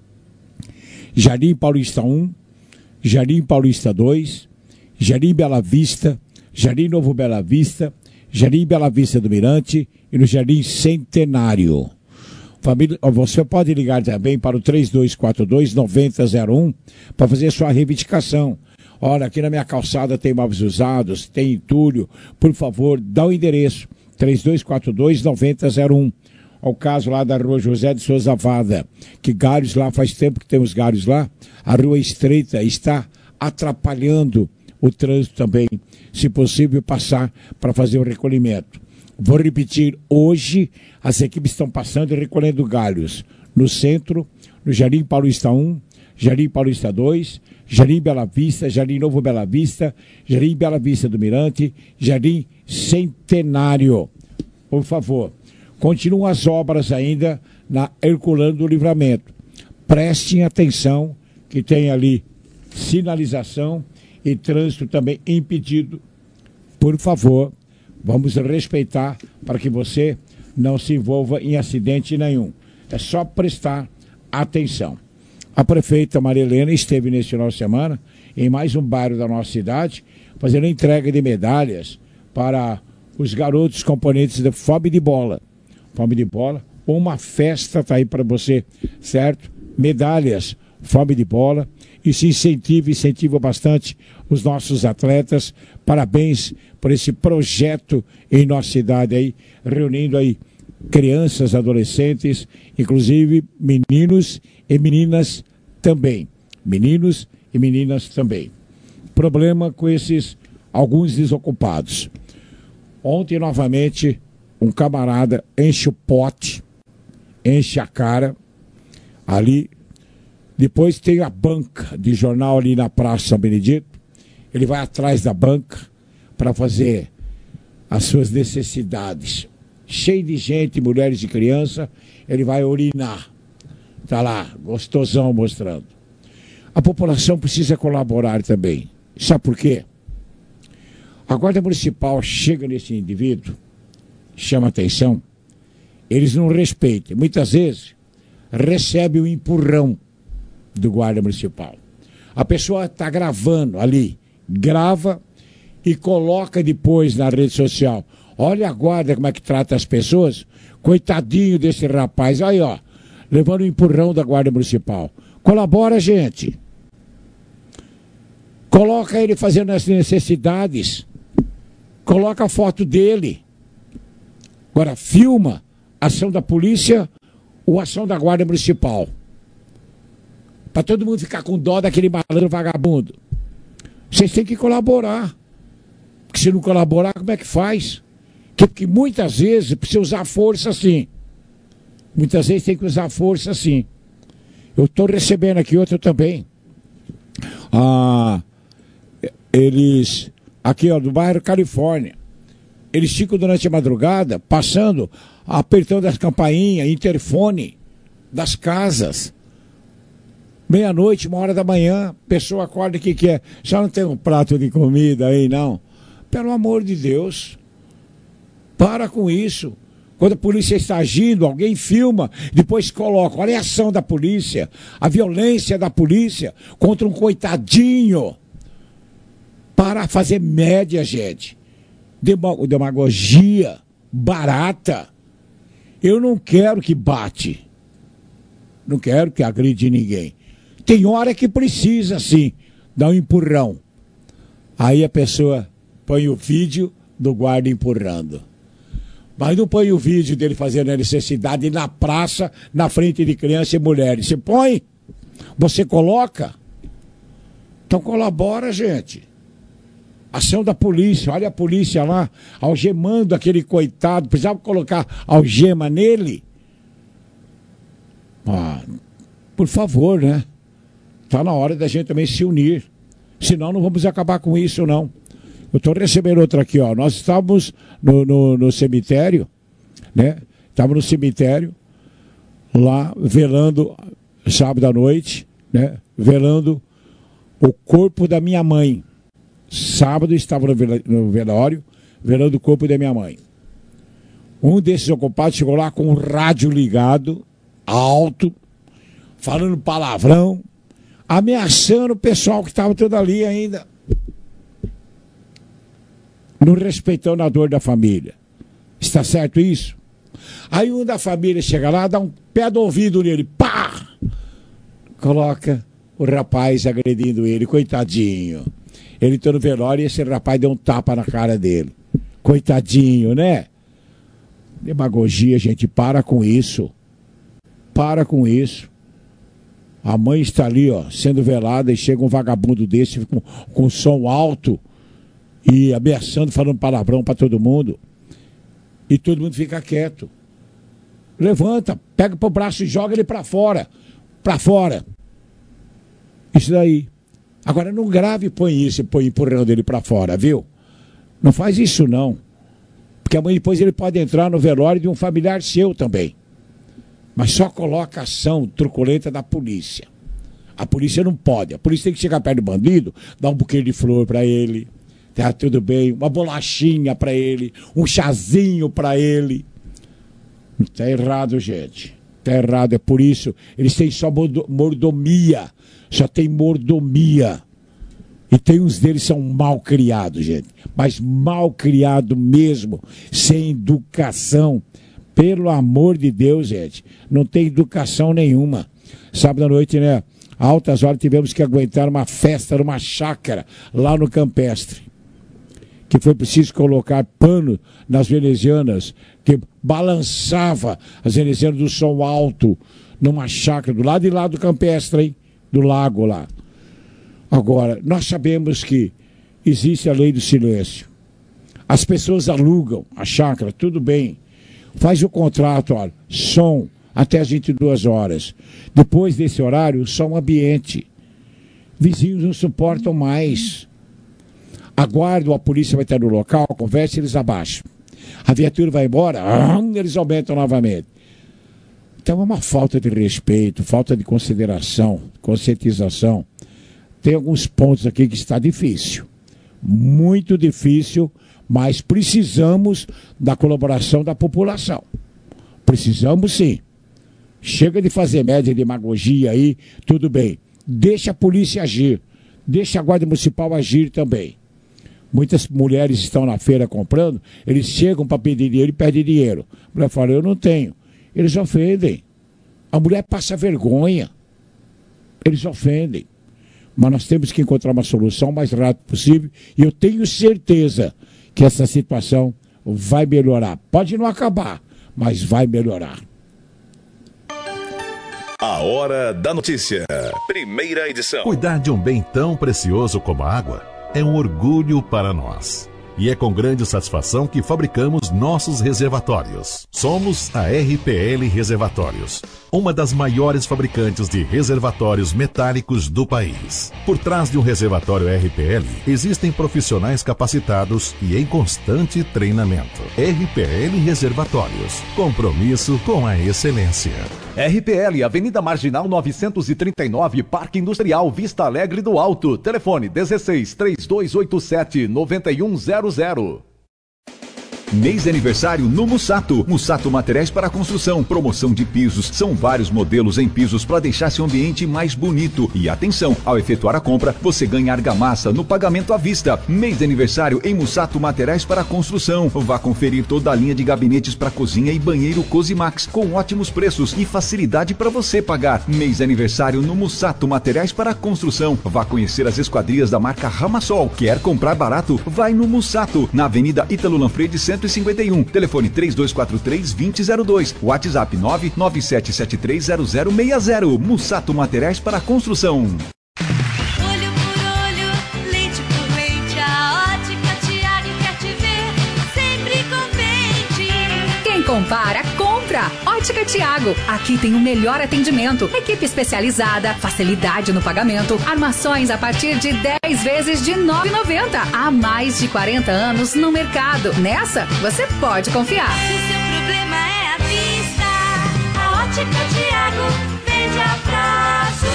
Jardim Paulista um, Jardim Paulista dois, Jardim Bela Vista, Jardim Novo Bela Vista, Jardim Bela Vista do Mirante e no Jardim Centenário. Família, você pode ligar também para o três dois quatro dois nove zero zero um para fazer sua reivindicação. Olha, aqui na minha calçada tem móveis usados, tem entulho. Por favor, dá o endereço, três dois quatro dois nove zero zero um. Ao caso lá da Rua José de Souza Vada, que galhos lá, faz tempo que temos galhos lá, a rua estreita está atrapalhando o trânsito também, se possível passar para fazer o recolhimento. Vou repetir, hoje as equipes estão passando e recolhendo galhos no centro, no Jardim Paulista um, Jardim Paulista dois, Jardim Bela Vista, Jardim Novo Bela Vista, Jardim Bela Vista do Mirante, Jardim Centenário. Por favor, continuam as obras ainda na Herculano do Livramento. Prestem atenção que tem ali sinalização e trânsito também impedido. Por favor, vamos respeitar para que você não se envolva em acidente nenhum. É só prestar atenção. A prefeita Maria Helena esteve neste final de semana em mais um bairro da nossa cidade, fazendo entrega de medalhas para os garotos componentes da Fome de Bola. Fome de Bola, uma festa está aí para você, certo? Medalhas fome de bola. Isso incentiva, incentiva bastante os nossos atletas. Parabéns por esse projeto em nossa cidade aí, reunindo aí crianças, adolescentes, inclusive meninos e meninas também. Meninos e meninas também. Problema com esses alguns desocupados. Ontem, novamente, um camarada enche o pote, enche a cara, ali. Depois tem a banca de jornal ali na Praça São Benedito. Ele vai atrás da banca para fazer as suas necessidades. Cheio de gente, mulheres e crianças, ele vai urinar. Está lá, gostosão mostrando. A população precisa colaborar também. Sabe por quê? A Guarda Municipal chega nesse indivíduo, chama atenção, eles não respeitam. Muitas vezes, recebe o empurrão do Guarda Municipal. A pessoa está gravando ali, grava e coloca depois na rede social. Olha a guarda como é que trata as pessoas. Coitadinho desse rapaz. Aí, ó, levando o empurrão da Guarda Municipal. Colabora, gente. Coloca ele fazendo as necessidades. Coloca a foto dele. Agora, filma a ação da polícia ou a ação da Guarda Municipal. Para todo mundo ficar com dó daquele malandro vagabundo. Vocês têm que colaborar. Porque se não colaborar, como é que faz? Porque muitas vezes precisa usar força sim. Muitas vezes tem que usar força sim. Eu estou recebendo aqui outro também. Ah, eles, aqui ó, do bairro Califórnia, eles ficam durante a madrugada passando, apertando as campainhas, interfone das casas. Meia-noite, uma hora da manhã, pessoa acorda e que quer. Já não tem um prato de comida aí, não? Pelo amor de Deus. Para com isso. Quando a polícia está agindo, alguém filma, depois coloca. Olha a ação da polícia, a violência da polícia contra um coitadinho. Para fazer média, gente. Demagogia barata. Eu não quero que bate. Não quero que agride ninguém. Tem hora que precisa, sim, dar um empurrão. Aí a pessoa põe o vídeo do guarda empurrando. Mas não põe o vídeo dele fazendo a necessidade na praça, na frente de crianças e mulheres. Você põe? Você coloca? Então colabora, gente. Ação da polícia. Olha a polícia lá, algemando aquele coitado. Precisava colocar algema nele? Ah, por favor, né? Está na hora da gente também se unir. Senão não vamos acabar com isso, não. Eu estou recebendo outra aqui, ó. Nós estávamos no, no, no cemitério, né? Estávamos no cemitério, lá, velando, sábado à noite, né? Velando o corpo da minha mãe. Sábado estava no, vel no velório, velando o corpo da minha mãe. Um desses ocupados chegou lá com o rádio ligado, alto, falando palavrão, ameaçando o pessoal que estava todo ali ainda. Não respeitando a dor da família. Está certo isso? Aí um da família chega lá, dá um pé do ouvido nele, pá! Coloca o rapaz agredindo ele, coitadinho. Ele está no velório e esse rapaz deu um tapa na cara dele. Coitadinho, né? Demagogia, gente, para com isso. Para com isso. A mãe está ali, ó, sendo velada e chega um vagabundo desse com, com som alto e ameaçando, falando palavrão para todo mundo. E todo mundo fica quieto. Levanta, pega pro braço e joga ele para fora. Para fora. Isso daí. Agora não grave e põe isso e põe empurrando ele para fora, viu? Não faz isso não. Porque amanhã depois ele pode entrar no velório de um familiar seu também. Mas só coloca a ação truculenta da polícia. A polícia não pode. A polícia tem que chegar perto do bandido, dar um buquê de flor para ele. Tá tudo bem, uma bolachinha para ele, um chazinho para ele. Tá errado, gente. Tá errado, é por isso. Eles têm só mordomia. Só tem mordomia. E tem uns deles que são mal criados, gente. Mas mal criado mesmo, sem educação. Pelo amor de Deus, gente. Não tem educação nenhuma. Sábado à noite, né? Altas horas tivemos que aguentar uma festa numa chácara lá no Campestre, que foi preciso colocar pano nas venezianas, que balançava as venezianas do som alto, numa chácara, do lado de lá do Campestre, hein? Do lago lá. Agora, nós sabemos que existe a lei do silêncio. As pessoas alugam a chácara, tudo bem. Faz o contrato, olha, som até as vinte e duas horas. Depois desse horário, som ambiente. Vizinhos não suportam mais. Aguardam, a polícia vai estar no local, conversa, eles abaixam. A viatura vai embora, eles aumentam novamente. Então é uma falta de respeito, falta de consideração, conscientização. Tem alguns pontos aqui que está difícil. Muito difícil, mas precisamos da colaboração da população. Precisamos sim. Chega de fazer média, demagogia aí, tudo bem. Deixa a polícia agir. Deixa a Guarda Municipal agir também. Muitas mulheres estão na feira comprando, eles chegam para pedir dinheiro e pedem dinheiro. A mulher fala, eu não tenho. Eles ofendem. A mulher passa vergonha. Eles ofendem. Mas nós temos que encontrar uma solução o mais rápido possível. E eu tenho certeza que essa situação vai melhorar. Pode não acabar, mas vai melhorar.
A Hora da Notícia. Primeira edição.
Cuidar de um bem tão precioso como a água é um orgulho para nós. E é com grande satisfação que fabricamos nossos reservatórios. Somos a R P L Reservatórios, uma das maiores fabricantes de reservatórios metálicos do país. Por trás de um reservatório R P L, existem profissionais capacitados e em constante treinamento. R P L Reservatórios, compromisso com a excelência.
R P L, Avenida Marginal novecentos e trinta e nove, Parque Industrial Vista Alegre do Alto. Telefone dezesseis, três dois oito sete, nove um zero zero.
Mês de aniversário no Mussato. Mussato Materiais para Construção. Promoção de pisos. São vários modelos em pisos para deixar seu ambiente mais bonito. E atenção, ao efetuar a compra, você ganha argamassa no pagamento à vista. Mês de aniversário em Mussato Materiais para Construção. Vá conferir toda a linha de gabinetes para cozinha e banheiro Cosimax com ótimos preços e facilidade para você pagar. Mês de aniversário no Mussato Materiais para Construção. Vá conhecer as esquadrias da marca Ramassol. Quer comprar barato? Vai no Mussato, na Avenida Ítalo Lanfredi cento e cinquenta e um. Telefone três dois quatro três, dois zero zero dois. WhatsApp nove nove sete sete três zero zero seis zero. Mussato Materiais para Construção.
Olho por olho, lente por lente, a Ótica Tiago quer te ver sempre contente.
Quem compara, compra. Ótica Tiago. Aqui tem o melhor atendimento. Equipe especializada, facilidade no pagamento, armações a partir de dez vezes de nove reais e noventa centavos. Há mais de quarenta anos no mercado. Nessa, você pode confiar.
Se o seu problema é a vista, a Ótica Tiago vende a prazo.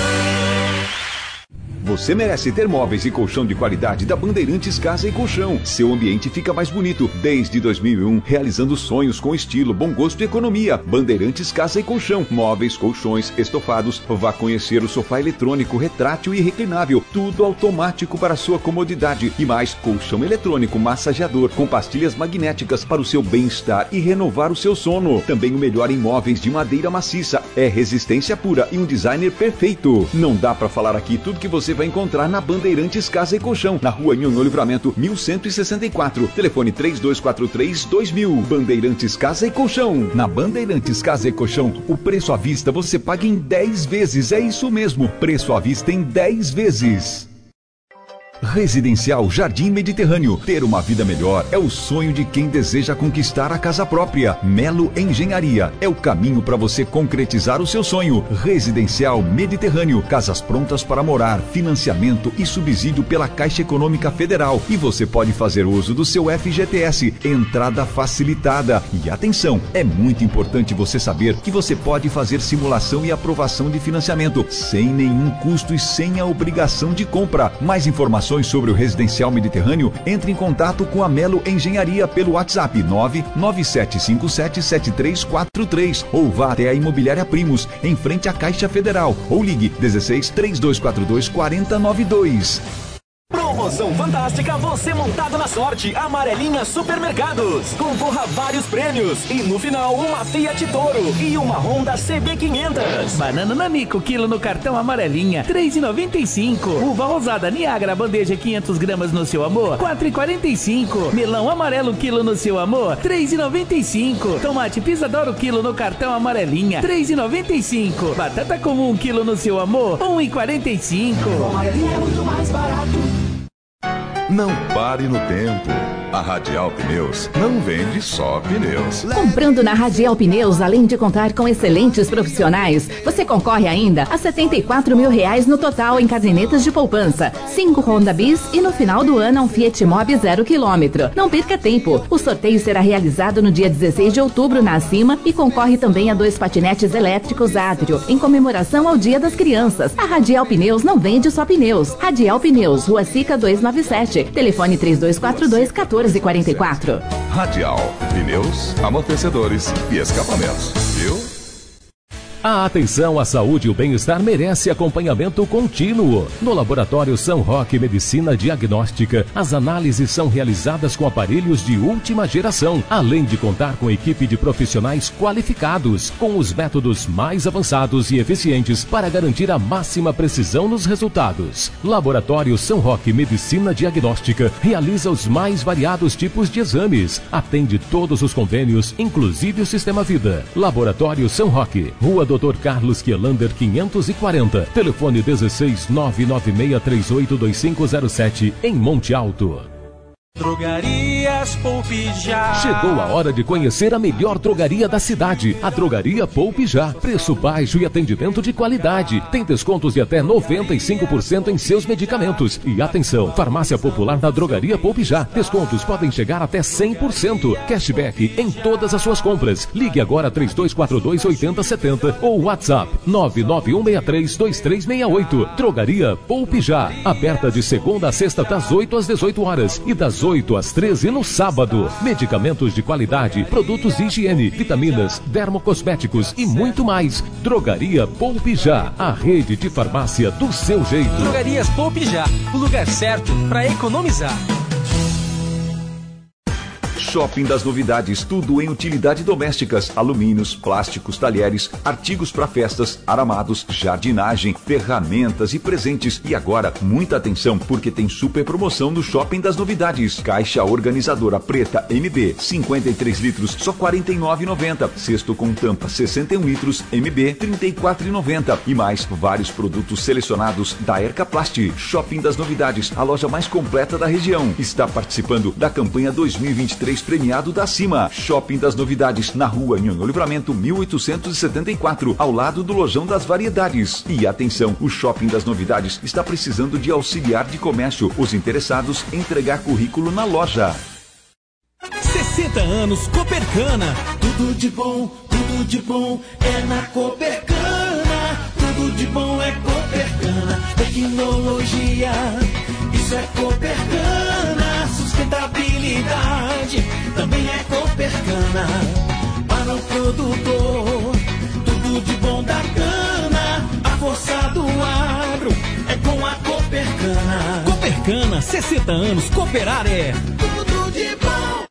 Você merece ter móveis e colchão de qualidade da Bandeirantes Casa e Colchão. Seu ambiente fica mais bonito desde dois mil e um, realizando sonhos com estilo, bom gosto e economia. Bandeirantes Casa e Colchão. Móveis, colchões, estofados. Vá conhecer o sofá eletrônico, retrátil e reclinável. Tudo automático para sua comodidade. E mais, colchão eletrônico massageador com pastilhas magnéticas para o seu bem-estar e renovar o seu sono. Também o melhor em móveis de madeira maciça. É resistência pura e um designer perfeito. Não dá para falar aqui tudo que você vai encontrar na Bandeirantes Casa e Colchão, na Rua Nhonhô Livramento, mil cento e sessenta e quatro. Telefone três dois quatro três, dois mil. Bandeirantes Casa e Colchão. Na Bandeirantes Casa e Colchão, o preço à vista você paga em dez vezes. É isso mesmo, preço à vista em dez vezes. Residencial Jardim Mediterrâneo. Ter uma vida melhor é o sonho de quem deseja conquistar a casa própria. Melo Engenharia é o caminho para você concretizar o seu sonho. Residencial Mediterrâneo. Casas prontas para morar, financiamento e subsídio pela Caixa Econômica Federal. E você pode fazer uso do seu F G T S. Entrada facilitada. E atenção, é muito importante você saber que você pode fazer simulação e aprovação de financiamento sem nenhum custo e sem a obrigação de compra. Mais informações sobre o Residencial Mediterrâneo, entre em contato com a Melo Engenharia pelo WhatsApp nove nove sete cinco sete sete três quatro três ou vá até a Imobiliária Primos, em frente à Caixa Federal, ou ligue dezesseis, três dois quatro dois, quatro zero nove dois.
Promoção fantástica, você montado na sorte. Amarelinha Supermercados. Concorra a vários prêmios. E no final, uma Fiat Toro e uma Honda C B quinhentos.
Banana Nanico, quilo no cartão Amarelinha, três reais e noventa e cinco. Uva rosada Niagara, bandeja quinhentas gramas no seu amor, quatro reais e quarenta e cinco. Melão amarelo, quilo no seu amor, três reais e noventa e cinco. Tomate Pisadoro, quilo no cartão Amarelinha, três reais e noventa e cinco. Batata comum, quilo no seu amor, um real e quarenta e cinco.
Amarelinha é muito mais barato.
Não pare no tempo. A Radial Pneus não vende só pneus.
Comprando na Radial Pneus, além de contar com excelentes profissionais, você concorre ainda a setenta e quatro mil reais no total em cadernetas de poupança, cinco Honda Bis e no final do ano um Fiat Mobi zero quilômetro. Não perca tempo. O sorteio será realizado no dia dezesseis de outubro na Acima e concorre também a dois patinetes elétricos Atrio, em comemoração ao Dia das Crianças. A Radial Pneus não vende só pneus. Radial Pneus, Rua Sica duzentos e noventa e sete. Telefone três dois quatro dois, um quatro quatro quatro.
Radial, pneus, amortecedores e escapamentos. Viu?
A atenção à saúde e o bem-estar merece acompanhamento contínuo. No Laboratório São Roque Medicina Diagnóstica, as análises são realizadas com aparelhos de última geração, além de contar com equipe de profissionais qualificados, com os métodos mais avançados e eficientes para garantir a máxima precisão nos resultados. Laboratório São Roque Medicina Diagnóstica realiza os mais variados tipos de exames, atende todos os convênios, inclusive o Sistema Vida. Laboratório São Roque, Rua doutor Carlos Kielander quinhentos e quarenta, telefone dezesseis nove nove seis três oito dois cinco zero sete, em Monte Alto.
Drogarias Poupe Já.
Chegou a hora de conhecer a melhor drogaria da cidade, a Drogaria Poupe Já. Preço baixo e atendimento de qualidade. Tem descontos de até noventa e cinco por cento em seus medicamentos. E atenção, farmácia popular da Drogaria Poupe Já. Descontos podem chegar até cem por cento. Cashback em todas as suas compras. Ligue agora três dois quatro dois, oito zero sete zero ou WhatsApp nove nove um seis três, dois três seis oito. Drogaria Poupe Já. Aberta de segunda a sexta das oito às dezoito horas e das oito às treze no sábado. Medicamentos de qualidade, produtos de higiene, vitaminas, dermocosméticos e muito mais. Drogaria Poupe Já, a rede de farmácia do seu jeito.
Drogarias Poupe Já, o lugar certo para economizar.
Shopping das Novidades, tudo em utilidade domésticas, alumínios, plásticos, talheres, artigos para festas, aramados, jardinagem, ferramentas e presentes. E agora, muita atenção, porque tem super promoção no Shopping das Novidades. Caixa organizadora preta M B, cinquenta e três litros, só quarenta e nove reais e noventa centavos. Cesto com tampa, sessenta e um litros, M B, trinta e quatro reais e noventa centavos. E mais, vários produtos selecionados da Ercaplast. Shopping das Novidades, a loja mais completa da região. Está participando da campanha dois mil e vinte e três premiado da Cima. Shopping das Novidades, na rua Nhonho Livramento, mil oitocentos e setenta e quatro, ao lado do Lojão das Variedades. E atenção, o Shopping das Novidades está precisando de auxiliar de comércio. Os interessados, entregar currículo na loja.
sessenta anos Copercana.
Tudo de bom, tudo de bom é na Copercana. Tudo de bom é Copercana. Tecnologia, isso é Copercana. Sustentabilidade também é Copercana. Para o produtor, tudo de bom da cana. A força do agro é com a Copercana.
Copercana, sessenta anos, cooperar é
tudo de bom.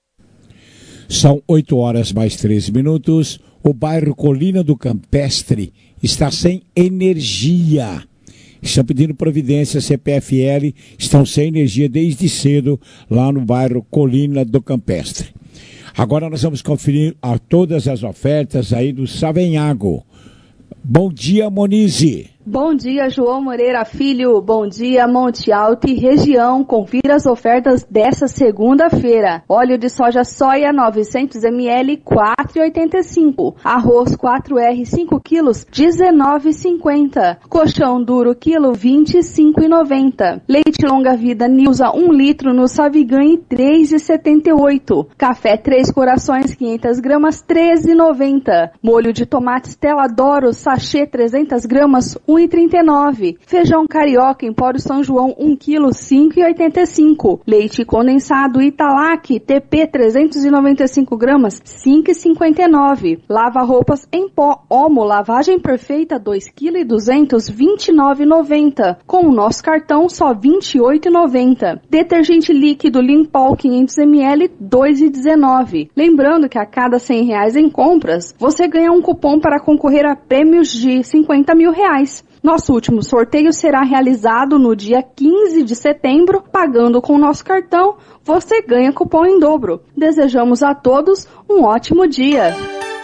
São oito horas mais treze minutos. O bairro Colina do Campestre está sem energia. Estão pedindo providência, C P F L, estão sem energia desde cedo lá no bairro Colina do Campestre. Agora nós vamos conferir a todas as ofertas aí do Savenhago. Bom dia, Monize.
Bom dia, João Moreira Filho. Bom dia, Monte Alto e região. Confira as ofertas dessa segunda-feira. Óleo de soja soia novecentos mililitros, quatro reais e oitenta e cinco centavos. Arroz quatro R, cinco quilos, dezenove reais e cinquenta centavos. Colchão duro quilo, vinte e cinco reais e noventa centavos. Leite longa vida Nilza, um litro no Savigan, três reais e setenta e oito centavos. Café Três Corações, quinhentas gramas, treze reais e noventa centavos. Molho de tomate Stella Doro, sachê trezentas gramas, um um real e trinta e nove centavos. Feijão carioca Empório São João um quilo, cinco reais e oitenta e cinco centavos. Leite condensado Italac T P trezentos e noventa e cinco gramas, cinco reais e cinquenta e nove centavos. Lava roupas em pó Omo lavagem perfeita dois quilos e duzentos gramas, vinte e nove reais e noventa centavos. Com o nosso cartão só vinte e oito reais e noventa centavos. Detergente líquido Limpol quinhentos mililitros, dois reais e dezenove centavos. Lembrando que a cada cem reais em compras, você ganha um cupom para concorrer a prêmios de cinquenta mil reais. Nosso último sorteio será realizado no dia quinze de setembro. Pagando com o nosso cartão, você ganha cupom em dobro. Desejamos a todos um ótimo dia.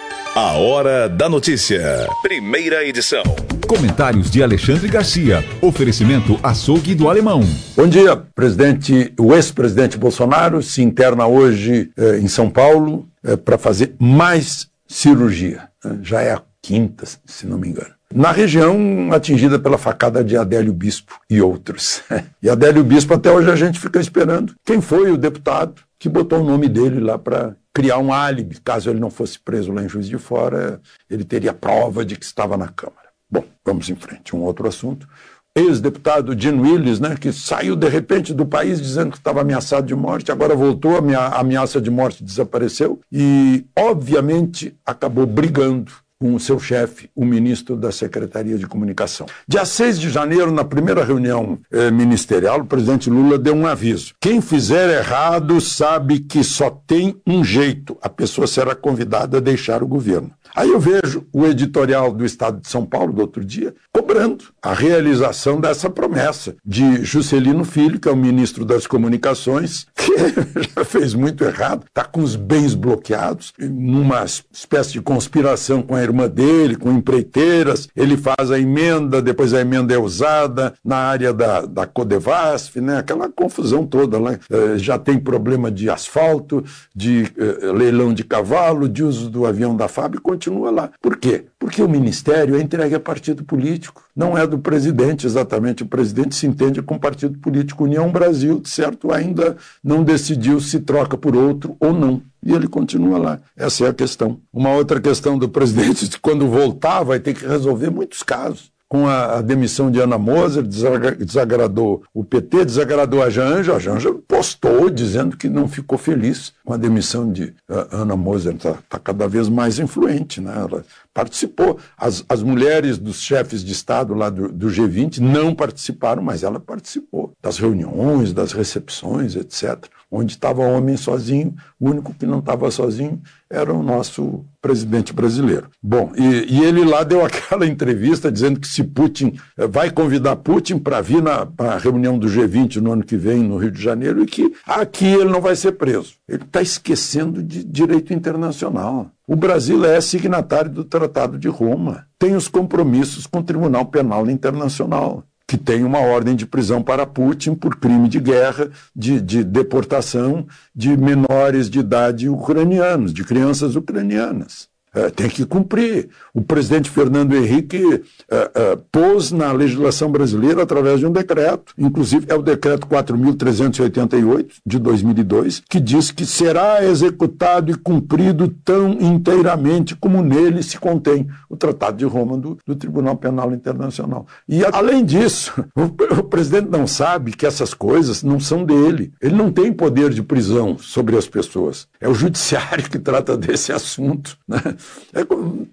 A Hora da Notícia. Primeira edição. Comentários de Alexandre Garcia. Oferecimento Açougue do Alemão.
Bom dia, presidente. O ex-presidente Bolsonaro se interna hoje eh, em São Paulo eh, para fazer mais cirurgia. Eh, já é a quinta, se não me engano. Na região atingida pela facada de Adélio Bispo e outros. E Adélio Bispo até hoje a gente fica esperando quem foi o deputado que botou o nome dele lá para criar um álibi. Caso ele não fosse preso lá em Juiz de Fora, ele teria prova de que estava na Câmara. Bom, vamos em frente. Um outro assunto. Ex-deputado Jean Willis, né, que saiu de repente do país dizendo que estava ameaçado de morte, agora voltou, a ameaça de morte desapareceu e, obviamente, acabou brigando com o seu chefe, o ministro da Secretaria de Comunicação. Dia seis de janeiro, na primeira reunião eh, ministerial, o presidente Lula deu um aviso. Quem fizer errado sabe que só tem um jeito, a pessoa será convidada a deixar o governo. Aí eu vejo o editorial do Estado de São Paulo, do outro dia, cobrando a realização dessa promessa de Juscelino Filho, que é o ministro das Comunicações, que já fez muito errado, está com os bens bloqueados, numa espécie de conspiração com a irmã dele, com empreiteiras, ele faz a emenda, depois a emenda é usada na área da, da Codevasf, né? Aquela confusão toda lá. Uh, já tem problema de asfalto, de uh, leilão de cavalo, de uso do avião da F A B, continua lá. Por quê? Porque o ministério é entregue a partido político, não é do presidente exatamente. O presidente se entende com partido político. União Brasil, de certo, ainda não decidiu se troca por outro ou não. E ele continua lá. Essa é a questão. Uma outra questão do presidente, quando voltar, vai ter que resolver muitos casos. Com a, a demissão de Ana Moser, desagradou o P T, desagradou a Janja. A Janja postou dizendo que não ficou feliz com a demissão de uh, Ana Moser. Está tá cada vez mais influente, né? Ela participou. As, as mulheres dos chefes de Estado lá do, do G vinte não participaram, mas ela participou das reuniões, das recepções, etcétera. Onde estava homem sozinho, o único que não estava sozinho era o nosso presidente brasileiro. Bom, e, e ele lá deu aquela entrevista dizendo que se Putin vai convidar Putin para vir na pra reunião do G vinte no ano que vem no Rio de Janeiro e que aqui ele não vai ser preso. Ele está esquecendo de direito internacional. O Brasil é signatário do Tratado de Roma, tem os compromissos com o Tribunal Penal Internacional, que tem uma ordem de prisão para Putin por crime de guerra, de, de deportação de menores de idade ucranianos, de crianças ucranianas. É, tem que cumprir. O presidente Fernando Henrique é, é, pôs na legislação brasileira através de um decreto, inclusive é o decreto quatro mil trezentos e oitenta e oito de dois mil e dois, que diz que será executado e cumprido tão inteiramente como nele se contém o Tratado de Roma do, do Tribunal Penal Internacional. E além disso, o, o presidente não sabe que essas coisas não são dele. Ele não tem poder de prisão sobre as pessoas. É o judiciário que trata desse assunto, né? É,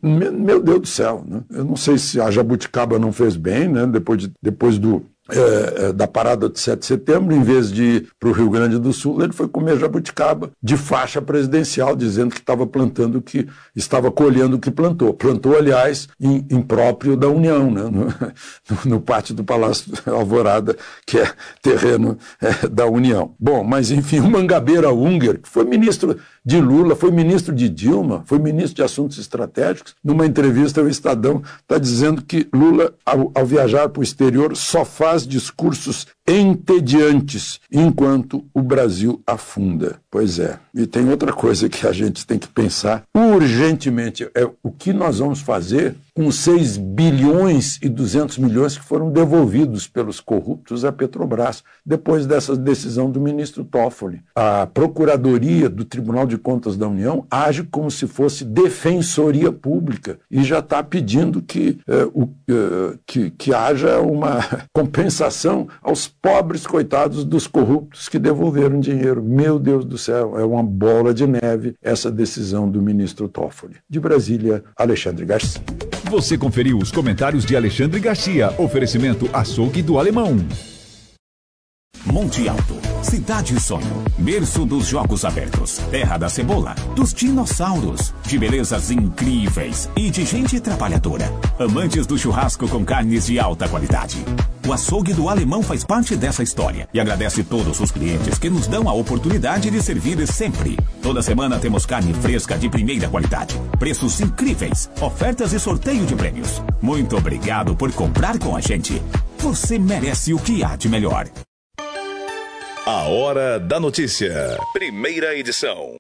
meu Deus do céu, né? Eu não sei se a jabuticaba não fez bem, né? Depois, de, depois do, é, da parada de sete de setembro, em vez de ir para o Rio Grande do Sul, ele foi comer jabuticaba de faixa presidencial, dizendo que estava plantando o que estava colhendo o que plantou. Plantou, aliás, em, em próprio da União, né? no, no, no pátio do Palácio Alvorada, que é terreno é, da União. Bom, mas enfim, o Mangabeira Unger, que foi ministro de Lula, foi ministro de Dilma, foi ministro de Assuntos Estratégicos, numa entrevista ao Estadão, está dizendo que Lula, ao, ao viajar para o exterior, só faz discursos entediantes, enquanto o Brasil afunda. Pois é. E tem outra coisa que a gente tem que pensar urgentemente, é o que nós vamos fazer com seis bilhões e duzentos milhões que foram devolvidos pelos corruptos à Petrobras, depois dessa decisão do ministro Toffoli. A Procuradoria do Tribunal de Contas da União age como se fosse defensoria pública e já está pedindo que, eh, o, eh, que, que haja uma compensação aos pobres coitados dos corruptos que devolveram dinheiro. Meu Deus do céu, é uma bola de neve essa decisão do ministro Toffoli. De Brasília, Alexandre Garcia.
Você conferiu os comentários de Alexandre Garcia. Oferecimento Açougue do Alemão.
Monte Alto, cidade sonho, berço dos jogos abertos, terra da cebola, dos dinossauros, de belezas incríveis e de gente trabalhadora. Amantes do churrasco com carnes de alta qualidade. O Açougue do Alemão faz parte dessa história e agradece todos os clientes que nos dão a oportunidade de servir sempre. Toda semana temos carne fresca de primeira qualidade, preços incríveis, ofertas e sorteio de prêmios. Muito obrigado por comprar com a gente. Você merece o que há de melhor.
A Hora da Notícia. Primeira edição.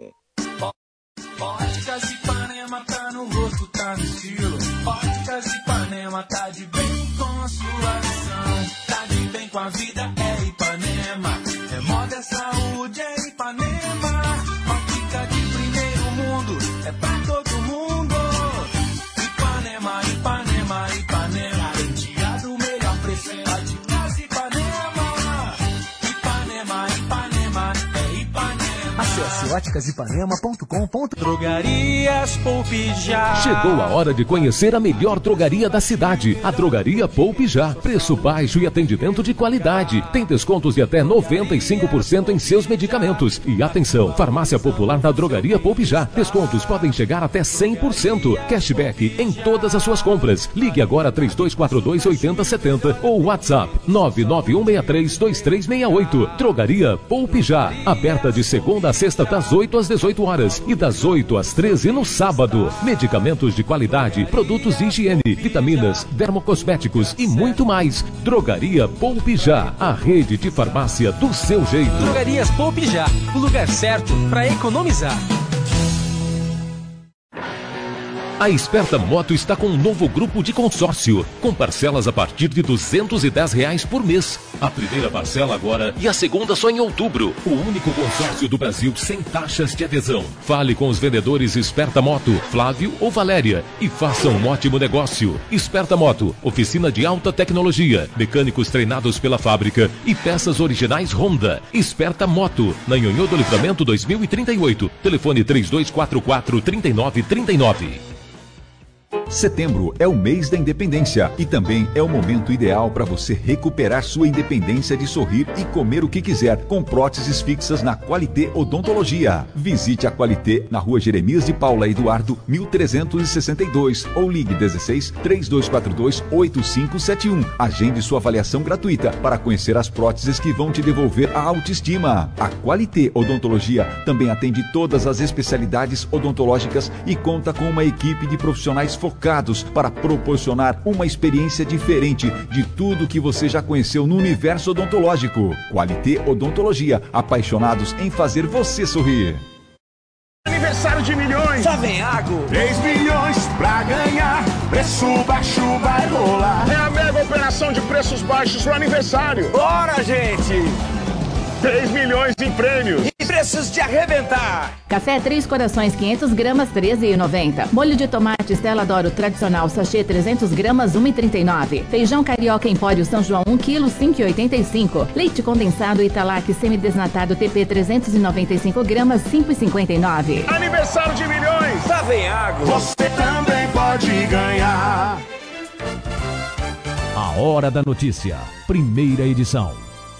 Óticas Ipanema tá no rosto, tá no estilo. Óticas Ipanema tá de bem com a sua visão. Tá de bem com a vida, é Ipanema. É moda, é saúde, é Ipanema. Ótica de primeiro mundo, é pra todo mundo. Ipanema, Ipanema, Ipanema. Garantiado o melhor preço, óticas Ipanema. Ipanema, Ipanema, é Ipanema.
Acesse óticas ipanema ponto com ponto br.
Drogarias Poupe Já.
Chegou a hora de conhecer a melhor drogaria da cidade, a Drogaria Poupe Já. Preço baixo e atendimento de qualidade. Tem descontos de até noventa e cinco por cento em seus medicamentos. E atenção, farmácia popular na Drogaria Poupe Já. Descontos podem chegar até cem por cento. Cashback em todas as suas compras. Ligue agora três dois quatro dois, oito zero sete zero ou WhatsApp nove nove um seis três, dois três seis oito. Drogaria Poupe Já. Aberta de segunda a sexta das oito às dezoito horas e das oito às treze no sábado. Medicamentos de qualidade, produtos de higiene, vitaminas, dermocosméticos e muito mais. Drogaria Poupe Já, a rede de farmácia do seu jeito.
Drogarias Poupe Já, o lugar certo para economizar.
A Esperta Moto está com um novo grupo de consórcio, com parcelas a partir de duzentos e dez reais por mês. A primeira parcela agora e a segunda só em outubro. O único consórcio do Brasil sem taxas de adesão. Fale com os vendedores Esperta Moto, Flávio ou Valéria, e faça um ótimo negócio. Esperta Moto, oficina de alta tecnologia, mecânicos treinados pela fábrica e peças originais Honda. Esperta Moto, na Nhonhô do Livramento dois mil e trinta e oito. Telefone três dois quatro quatro, três nove três nove.
Setembro é o mês da independência e também é o momento ideal para você recuperar sua independência de sorrir e comer o que quiser com próteses fixas na Qualité Odontologia. Visite a Qualité na rua Jeremias de Paula Eduardo, mil trezentos e sessenta e dois ou ligue dezesseis, três dois quatro dois, oito cinco sete um. Agende sua avaliação gratuita para conhecer as próteses que vão te devolver a autoestima. A Qualité Odontologia também atende todas as especialidades odontológicas e conta com uma equipe de profissionais focados para proporcionar uma experiência diferente de tudo que você já conheceu no universo odontológico. Qualité Odontologia, apaixonados em fazer você sorrir.
Aniversário de milhões, Savenhago, três milhões pra ganhar, preço baixo vai rolar. É a mega operação de preços baixos no aniversário. Bora, gente! três milhões em prêmios. E preços de arrebentar.
Café Três Corações quinhentas gramas, treze reais e noventa centavos. Molho de tomate Stella D'Oro tradicional sachê trezentas gramas, um real e trinta e nove centavos. Feijão carioca Empório São João um quilo, cinco reais e oitenta e cinco centavos. Leite condensado Italac semidesnatado T P trezentas e noventa e cinco gramas, cinco reais e cinquenta e nove centavos.
Aniversário de milhões, Savenhago. Você também pode ganhar.
A Hora da Notícia, primeira edição.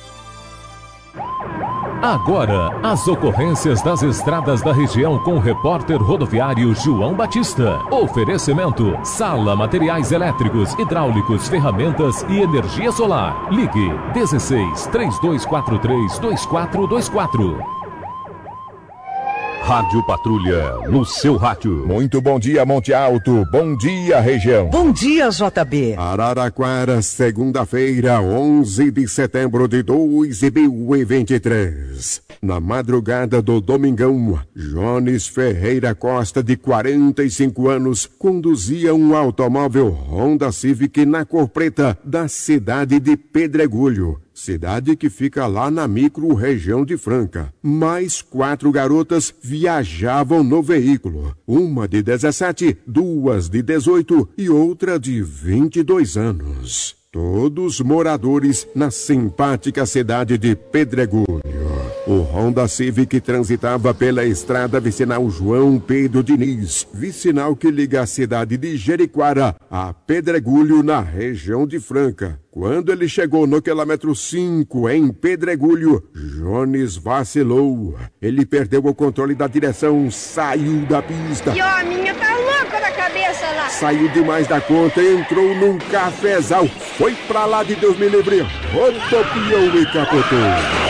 Agora, as ocorrências das estradas da região com o repórter rodoviário João Batista. Oferecimento: Sala Materiais Elétricos, Hidráulicos, Ferramentas e Energia Solar. Ligue dezesseis, três dois quatro três, dois quatro dois quatro.
Rádio Patrulha, no seu rádio.
Muito bom dia, Monte Alto. Bom dia, região.
Bom dia, J B.
Araraquara, segunda-feira, onze de setembro de dois mil e vinte e três. Na madrugada do domingão, Jones Ferreira Costa, de quarenta e cinco anos, conduzia um automóvel Honda Civic na cor preta da cidade de Pedregulho. Cidade que fica lá na micro-região de Franca. Mais quatro garotas viajavam no veículo. Uma de dezessete, duas de dezoito e outra de vinte e dois anos. Todos moradores na simpática cidade de Pedregulho. O Honda Civic transitava pela estrada vicinal João Pedro Diniz, vicinal que liga a cidade de Jeriquara a Pedregulho, na região de Franca. Quando ele chegou no quilômetro cinco, em Pedregulho, Jones vacilou. Ele perdeu o controle da direção, saiu da pista.
E ó, a minha tá louca da cabeça lá.
Saiu demais da conta, entrou num cafezal. Foi pra lá de Deus me livre, rodopiou e capotou.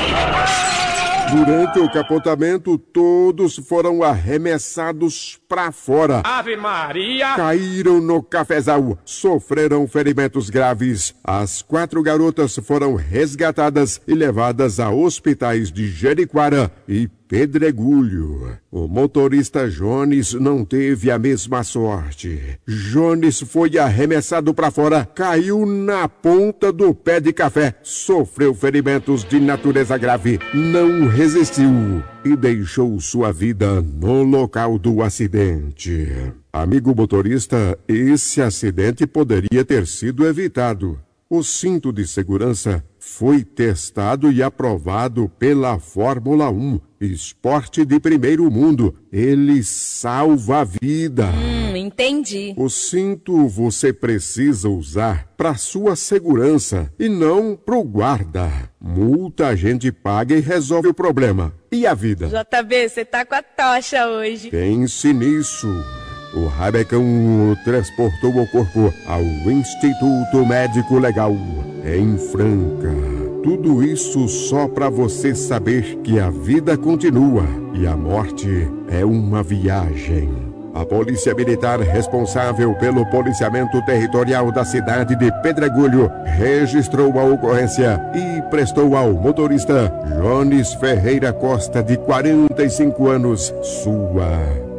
Durante o capotamento, todos foram arremessados para fora.
Ave Maria!
Caíram no cafezal, sofreram ferimentos graves. As quatro garotas foram resgatadas e levadas a hospitais de Jeriquara e Pedregulho. O motorista Jones não teve a mesma sorte. Jones foi arremessado para fora, caiu na ponta do pé de café, sofreu ferimentos de natureza grave, não resistiu e deixou sua vida no local do acidente. Amigo motorista, esse acidente poderia ter sido evitado. O cinto de segurança foi testado e aprovado pela Fórmula um, esporte de primeiro mundo. Ele salva a vida.
Hum, entendi.
O cinto você precisa usar para sua segurança e não pro guarda. Multa a gente paga e resolve o problema. E a vida?
J B, você tá com a tocha hoje.
Pense nisso. O Rabecão transportou o corpo ao Instituto Médico Legal, em Franca. Tudo isso só para você saber que a vida continua e a morte é uma viagem. A Polícia Militar, responsável pelo policiamento territorial da cidade de Pedregulho, registrou a ocorrência e prestou ao motorista Jones Ferreira Costa, de quarenta e cinco anos, sua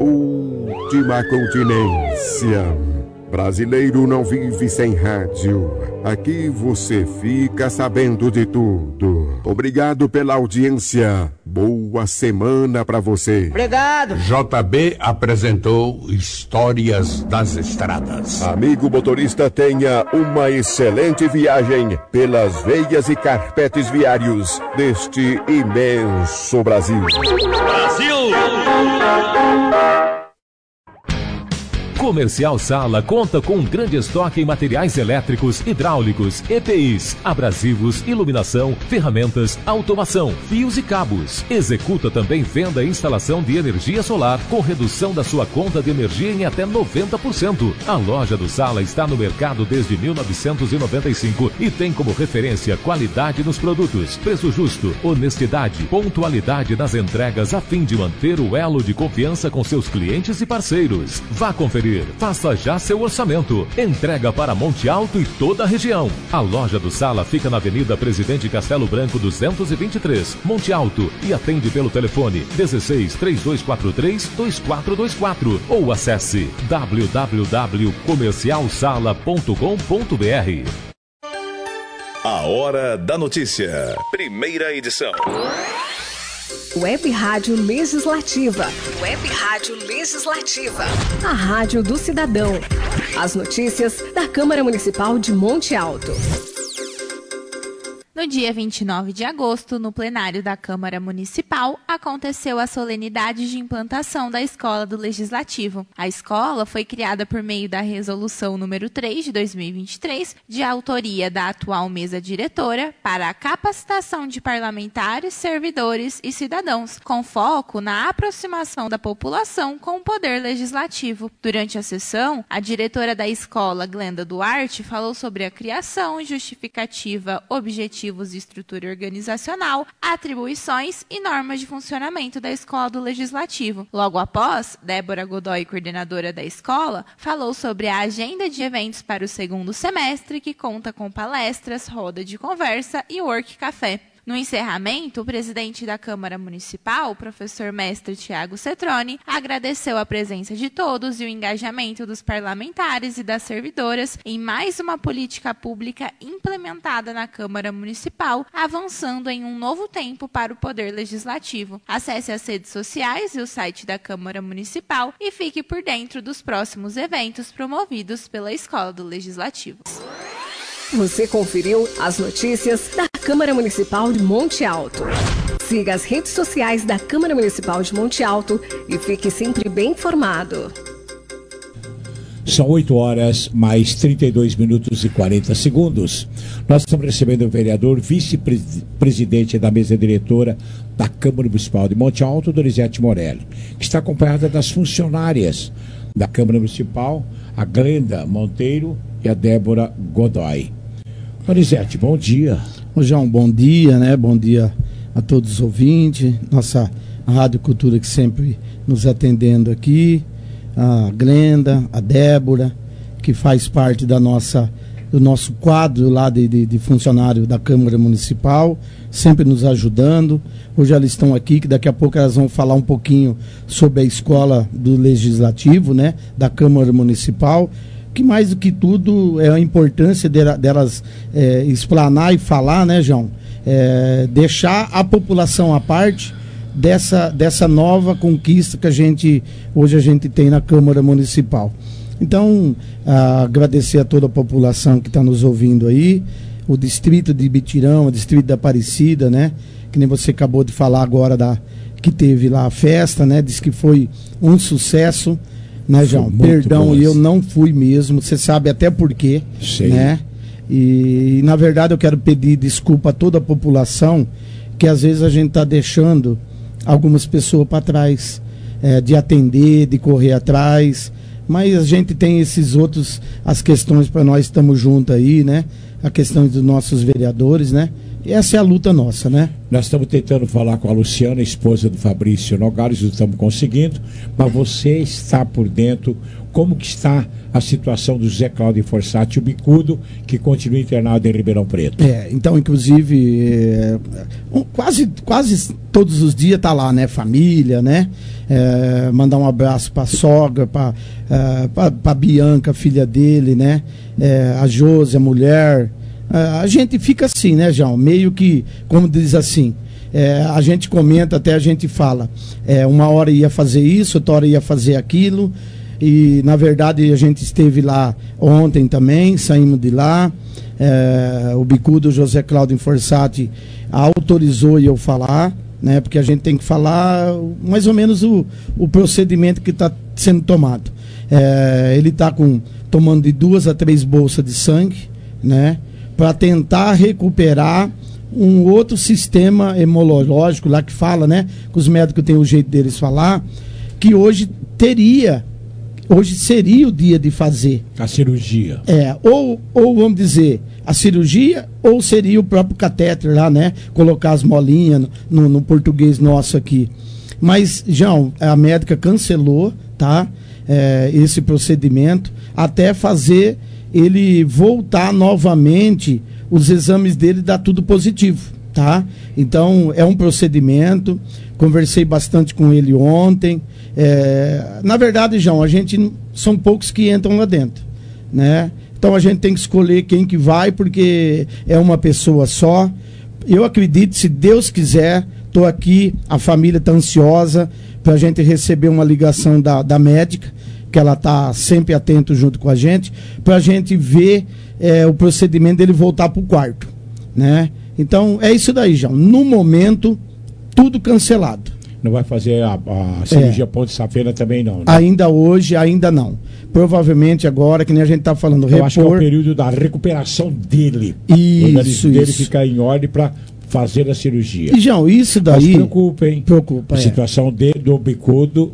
última continência. Brasileiro não vive sem rádio. Aqui você fica sabendo de tudo. Obrigado pela audiência. Boa semana pra você.
Obrigado.
J B apresentou Histórias das Estradas. Amigo motorista, tenha uma excelente viagem pelas veias e carpetes viários deste imenso Brasil.
Brasil!
Comercial Sala conta com um grande estoque em materiais elétricos, hidráulicos, E P Is, abrasivos, iluminação, ferramentas, automação, fios e cabos. Executa também venda e instalação de energia solar com redução da sua conta de energia em até noventa por cento. A loja do Sala está no mercado desde mil novecentos e noventa e cinco e tem como referência qualidade nos produtos, preço justo, honestidade, pontualidade nas entregas a fim de manter o elo de confiança com seus clientes e parceiros. Vá conferir. Faça já seu orçamento. Entrega para Monte Alto e toda a região. A loja do Sala fica na Avenida Presidente Castelo Branco duzentos e vinte e três, Monte Alto, e atende pelo telefone dezesseis, três dois quatro três, dois quatro dois quatro ou acesse w w w ponto comercial sala ponto com ponto b r.
A Hora da Notícia. Primeira edição.
Web Rádio Legislativa. Web Rádio Legislativa. A Rádio do Cidadão. As notícias da Câmara Municipal de Monte Alto.
No dia vinte e nove de agosto, no plenário da Câmara Municipal, aconteceu a solenidade de implantação da Escola do Legislativo. A escola foi criada por meio da Resolução número três de dois mil e vinte e três, de autoria da atual mesa diretora, para a capacitação de parlamentares, servidores e cidadãos, com foco na aproximação da população com o poder legislativo. Durante a sessão, a diretora da escola, Glenda Duarte, falou sobre a criação, justificativa, objetivo objetivos de estrutura organizacional, atribuições e normas de funcionamento da Escola do Legislativo. Logo após, Débora Godoy, coordenadora da escola, falou sobre a agenda de eventos para o segundo semestre, que conta com palestras, roda de conversa e work café. No encerramento, o presidente da Câmara Municipal, o professor mestre Tiago Cetroni, agradeceu a presença de todos e o engajamento dos parlamentares e das servidoras em mais uma política pública implementada na Câmara Municipal, avançando em um novo tempo para o Poder Legislativo. Acesse as redes sociais e o site da Câmara Municipal e fique por dentro dos próximos eventos promovidos pela Escola do Legislativo.
Você conferiu as notícias da Câmara Municipal de Monte Alto. Siga as redes sociais da Câmara Municipal de Monte Alto e fique sempre bem informado.
São oito horas, mais trinta e dois minutos e quarenta segundos. Nós estamos recebendo o vereador, vice-presidente da mesa diretora da Câmara Municipal de Monte Alto, Donizete Morelli, que está acompanhada das funcionárias da Câmara Municipal, a Glenda Monteiro e a Débora Godoy. Donizete, bom dia.
Ô João, bom dia, né? Bom dia a todos os ouvintes, nossa Rádio Cultura que sempre nos atendendo aqui, a Glenda, a Débora, que faz parte da nossa, do nosso quadro lá de, de, de funcionário da Câmara Municipal, sempre nos ajudando. Hoje elas estão aqui, que daqui a pouco elas vão falar um pouquinho sobre a escola do Legislativo, né? Da Câmara Municipal, que mais do que tudo é a importância delas é, explanar e falar, né, João? É, deixar a população à parte dessa, dessa nova conquista que a gente, hoje a gente tem na Câmara Municipal. Então, a, agradecer a toda a população que está nos ouvindo aí, o distrito de Bitirão, o distrito da Aparecida, né? Que nem você acabou de falar agora da, que teve lá a festa, né? Diz que foi um sucesso. Né, João? Perdão, eu não fui mesmo, você sabe até por quê, né? E, na verdade, eu quero pedir desculpa a toda a população, que às vezes a gente está deixando algumas pessoas para trás, é, de atender, de correr atrás, mas a gente tem esses outros, as questões para nós estamos juntos aí, né? A questão dos nossos vereadores, né? E essa é a luta nossa, né?
Nós estamos tentando falar com a Luciana, esposa do Fabrício Nogales, não estamos conseguindo, mas você está por dentro, como que está a situação do José Cláudio Forsati, o bicudo, que continua internado em Ribeirão Preto?
É, então, inclusive, é, quase, quase todos os dias está lá, né? Família, né? É, mandar um abraço para a sogra, para é, a Bianca, filha dele, né? É, a Josi, a mulher. A gente fica assim, né, João? Meio que, como diz assim, é, a gente comenta, até a gente fala, é, uma hora ia fazer isso, outra hora ia fazer aquilo, e na verdade a gente esteve lá ontem também, saímos de lá, é, o bicudo José Cláudio Forsati autorizou eu falar, né, porque a gente tem que falar mais ou menos o, o procedimento que está sendo tomado. É, ele está tomando de duas a três bolsas de sangue, né, para tentar recuperar um outro sistema imunológico lá que fala, né? Que os médicos têm o jeito deles falar, que hoje teria, hoje seria o dia de fazer.
A cirurgia.
É, ou, ou vamos dizer, a cirurgia, ou seria o próprio catéter lá, né? Colocar as molinhas no, no português nosso aqui. Mas, João, a médica cancelou, tá? É, esse procedimento, até fazer ele voltar novamente, os exames dele dá tudo positivo, tá? Então, é um procedimento, conversei bastante com ele ontem, é, na verdade, João, a gente, são poucos que entram lá dentro, né? Então, a gente tem que escolher quem que vai, porque é uma pessoa só. Eu acredito, se Deus quiser, estou aqui, a família está ansiosa para a gente receber uma ligação da, da médica, que ela está sempre atento junto com a gente, para a gente ver é, o procedimento dele voltar para o quarto, né? Então, é isso daí, João. No momento, tudo cancelado.
Não vai fazer a, a cirurgia é. Ponte Safena também não, né?
Ainda hoje, ainda não. Provavelmente agora, que nem a gente está falando,
Eu repor... acho que é o período da recuperação dele.
Isso,
o organismo dele
isso.
ficar em ordem para fazer a cirurgia.
E, João, isso daí...
Mas preocupa, hein?
Preocupa,
A
é.
situação dele, do bicudo...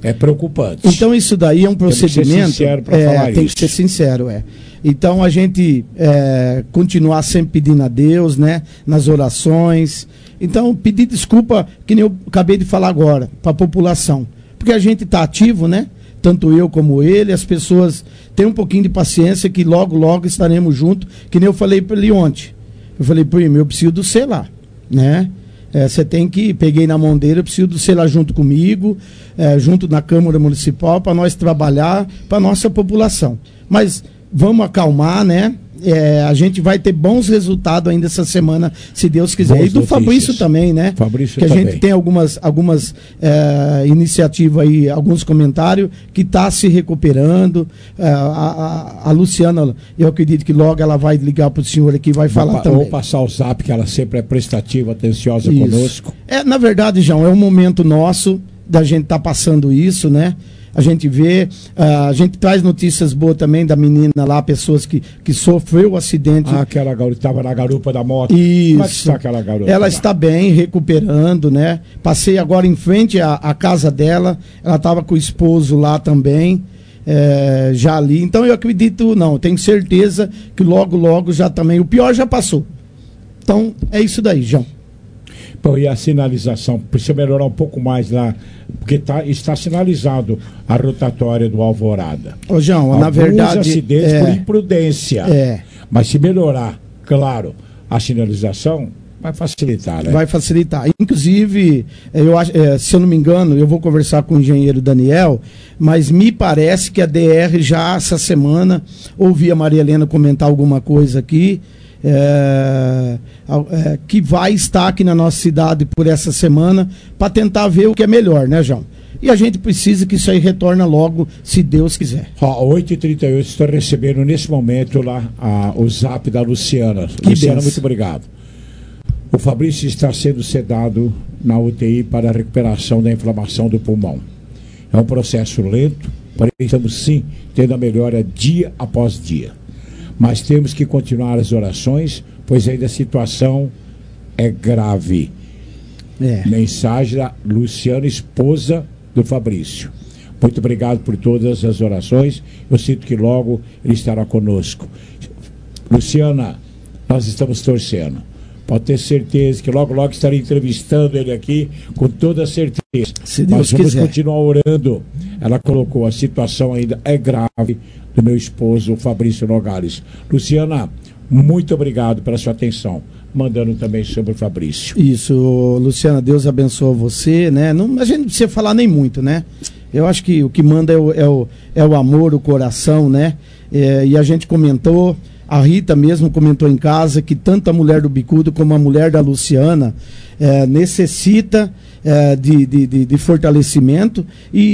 É preocupante.
Então isso daí é um procedimento... Tem que ser
sincero para
é,
falar
tem
isso.
que ser sincero, é. Então a gente é, continuar sempre pedindo a Deus, né? Nas orações. Então pedir desculpa, que nem eu acabei de falar agora, para a população. Porque a gente está ativo, né? Tanto eu como ele, as pessoas têm um pouquinho de paciência que logo, logo estaremos juntos. Que nem eu falei para ele ontem. Eu falei, primo, eu preciso do C lá, né? Você é, tem que, peguei na mão dele, eu preciso do C lá junto comigo, é, junto na Câmara Municipal, para nós trabalhar para a nossa população. Mas vamos acalmar, né? É, a gente vai ter bons resultados ainda essa semana, se Deus quiser.
Boas
e do
notícias.
Fabrício também, né?
Fabrício
que a
também.
gente tem algumas, algumas é, iniciativas aí, alguns comentários que está se recuperando. É, a, a, a Luciana, eu acredito que logo ela vai ligar para o senhor aqui e vai falar
Vou,
também.
Vou passar o zap, que ela sempre é prestativa, atenciosa
Isso.
conosco.
É, na verdade, João, é um momento nosso da gente estar tá passando isso, né? A gente vê, uh, a gente traz notícias boas também da menina lá, pessoas que, que sofreu o acidente.
Ah, aquela garota estava na garupa da moto.
Isso.
Como é que está aquela garota?
Ela
lá?
está bem, recuperando, né? Passei agora em frente à, à casa dela, ela estava com o esposo lá também, é, já ali. Então eu acredito, não, tenho certeza que logo, logo já também, o pior já passou. Então é isso daí, João.
Bom, e a sinalização, precisa melhorar um pouco mais lá, porque tá, está sinalizado a rotatória do Alvorada.
Ô, João,
Alguns
na verdade...
acidentes
é,
por imprudência.
É.
Mas se melhorar, claro, a sinalização, vai facilitar, né?
Vai facilitar. Inclusive, eu acho, é, se eu não me engano, eu vou conversar com o engenheiro Daniel, mas me parece que a D R já essa semana, ouvi a Maria Helena comentar alguma coisa aqui, É, é, que vai estar aqui na nossa cidade por essa semana para tentar ver o que é melhor, né, João? E a gente precisa que isso aí retorne logo, se Deus quiser.
Ó, oito e trinta e oito, estou recebendo nesse momento lá a, o zap da Luciana.
Que
Luciana,
benção.
muito obrigado. O Fabrício está sendo sedado na U T I para a recuperação da inflamação do pulmão. É um processo lento, porém estamos sim tendo a melhora dia após dia. Mas temos que continuar as orações, pois ainda a situação é grave.
É.
Mensagem da Luciana, esposa do Fabrício. Muito obrigado por todas as orações. Eu sinto que logo ele estará conosco. Luciana, nós estamos torcendo. Pode ter certeza que logo, logo estarei entrevistando ele aqui, com toda certeza.
Se Deus
Mas vamos
quiser.
continuar orando. Ela colocou, a situação ainda é grave do meu esposo, Fabrício Nogales. Luciana, muito obrigado pela sua atenção. Mandando também sobre o Fabrício.
Isso, Luciana, Deus abençoe você, né? Não, a gente não precisa falar nem muito, né? Eu acho que o que manda é o, é o, é o amor, o coração, né? É, e a gente comentou, a Rita mesmo comentou em casa que tanto a mulher do Bicudo como a mulher da Luciana é, necessita é, de, de, de, de fortalecimento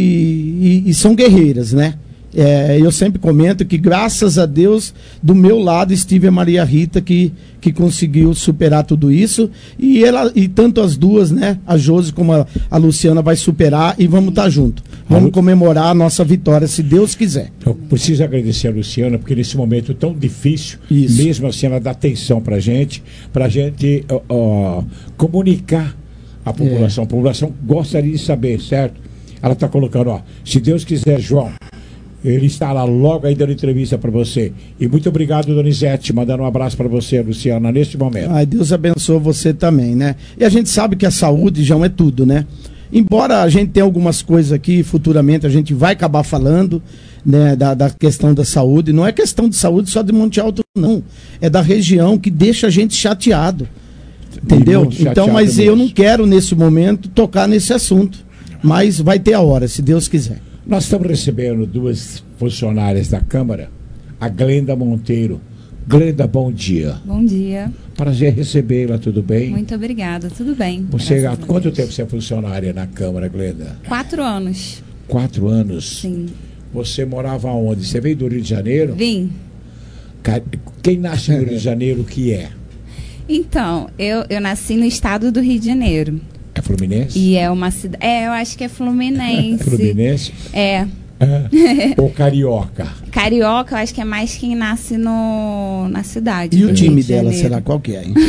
e, e, e são guerreiras, né? É, eu sempre comento que graças a Deus do meu lado estive a Maria Rita que, que conseguiu superar tudo isso e, ela, e tanto as duas, né, a Josi como a, a Luciana vai superar e vamos estar juntos, vamos comemorar a nossa vitória se Deus quiser.
Eu preciso agradecer a Luciana porque nesse momento tão difícil,
Isso.
mesmo assim ela dá atenção pra gente, pra gente ó, ó, comunicar a população,
É.
a população gostaria de saber, certo? Ela está colocando, ó, se Deus quiser, João, ele estará logo aí dando entrevista para você. E muito obrigado, Donizete, mandando um abraço para você, Luciana, neste momento.
Ai, Deus abençoe você também, né? E a gente sabe que a saúde, João, é tudo, né? Embora a gente tenha algumas coisas aqui, futuramente a gente vai acabar falando, né, da, da questão da saúde. Não é questão de saúde só de Monte Alto, não. É da região que deixa a gente chateado. Entendeu?
Muito
Então,
chateado
mas
mesmo.
eu não quero, nesse momento, tocar nesse assunto. Mas vai ter a hora, se Deus quiser.
Nós estamos recebendo duas funcionárias da Câmara, a Glenda Monteiro. Glenda, bom dia.
Bom dia.
Prazer recebê-la, tudo bem?
Muito obrigada, tudo bem.
Você, há
graças a
quanto
Deus.
tempo você é funcionária na Câmara, Glenda?
Quatro anos.
Quatro anos?
Sim.
Você morava onde? Você veio do Rio de Janeiro?
Vim.
Ca- Quem nasce no Rio de Janeiro, o que é?
Então, eu, eu nasci no estado do Rio de Janeiro.
É Fluminense?
E é uma cidade. É, eu acho que é Fluminense.
Fluminense?
É.
É. Ou Carioca?
Carioca, eu acho que é mais quem nasce no, na cidade.
E
do
o time
Rio de
dela,
Janeiro.
será qual que é, hein?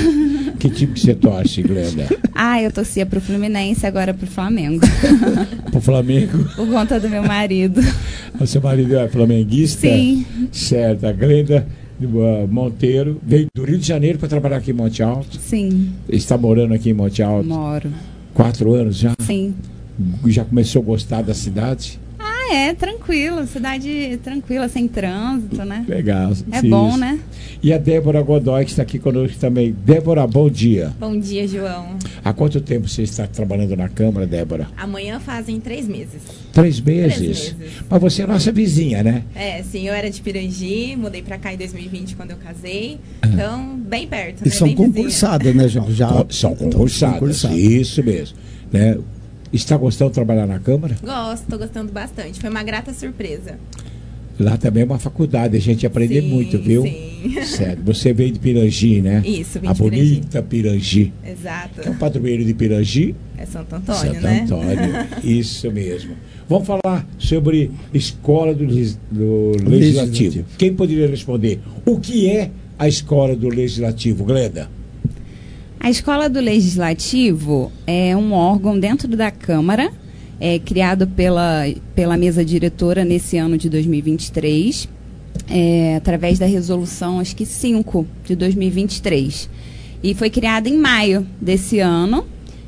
Que time que você torce, Glenda?
Ah, eu torcia pro Fluminense, agora pro Flamengo.
Pro Flamengo?
Por conta do meu marido.
O seu marido é flamenguista?
Sim.
Certo. A Glenda uh, Monteiro veio do Rio de Janeiro para trabalhar aqui em Monte Alto?
Sim.
Está morando aqui em Monte Alto?
Moro.
Quatro anos já?
Sim.
Já começou a gostar da cidade?
Ah, é, tranquilo. Cidade tranquila, sem trânsito, né?
Legal.
É
sim,
bom,
isso.
né?
E a Débora Godoy, que está aqui conosco também. Débora, bom dia.
Bom dia, João.
Há quanto tempo você está trabalhando na Câmara, Débora?
Amanhã fazem três meses.
Três meses?
Três meses.
Mas você é nossa vizinha, né?
É, sim, eu era de Pirangi, mudei pra cá em dois mil e vinte quando eu casei.
Ah.
Então, bem perto,
E
né?
são
bem
concursadas, né, João? Já
são concursadas,
concursadas.
isso mesmo. Né? Está gostando de trabalhar na Câmara?
Gosto, tô gostando bastante. Foi uma grata surpresa.
Lá também é uma faculdade, a gente aprende
Sim,
muito, viu?
sim.
Certo. Você veio de Pirangi, né?
Isso, vim
A
de Pirangi.
bonita Pirangi.
Exato.
Que é o padroeiro de Pirangi?
É Santo Antônio,
Santo
né?
Antônio, isso mesmo. Vamos falar sobre escola do, lis- do legislativo.
Legislativo.
Quem poderia responder? O que é a escola do legislativo, Glenda?
A Escola do Legislativo é um órgão dentro da Câmara, é, criado pela, pela mesa diretora nesse ano de dois mil e vinte e três, é, através da resolução, acho que cinco de dois mil e vinte e três. E foi criada em maio desse ano,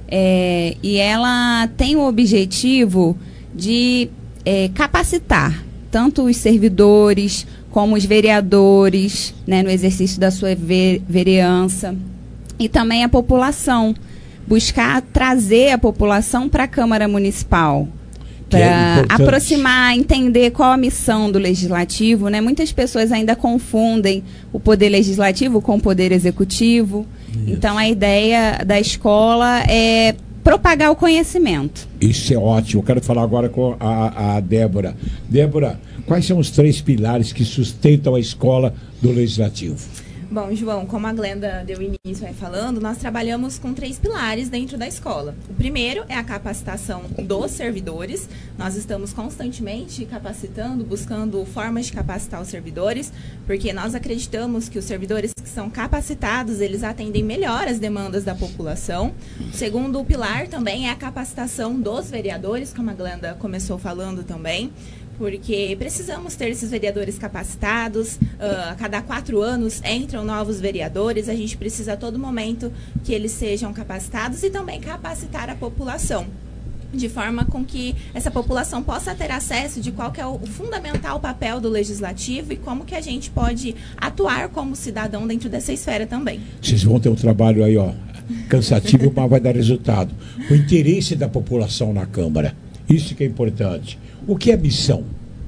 é, e ela tem o objetivo de é, capacitar tanto os servidores como os vereadores, né, no exercício da sua ve- vereança, e também a população, buscar trazer a população para a Câmara Municipal,
Que é
para
importante.
aproximar, entender qual a missão do Legislativo, né? Muitas pessoas ainda confundem o Poder Legislativo com o Poder Executivo. Isso. Então, a ideia da escola é propagar o conhecimento.
Isso é ótimo. Eu quero falar agora com a, a Débora. Débora, quais são os três pilares que sustentam a escola do legislativo?
Bom, João, como a Glenda deu início aí falando, nós trabalhamos com três pilares dentro da escola. O primeiro é a capacitação dos servidores. Nós estamos constantemente capacitando, buscando formas de capacitar os servidores, porque nós acreditamos que os servidores que são capacitados, eles atendem melhor as demandas da população. O segundo pilar também é a capacitação dos vereadores, como a Glenda começou falando também, porque precisamos ter esses vereadores capacitados. Uh, a cada quatro anos entram novos vereadores, a gente precisa a todo momento que eles sejam capacitados e também capacitar a população, de forma com que essa população possa ter acesso de qual que é o, o fundamental papel do legislativo e como que a gente pode atuar como cidadão dentro dessa esfera também.
Vocês vão ter um trabalho aí, ó, cansativo, mas vai dar resultado. O interesse da população na Câmara, isso que é importante. O que é missão?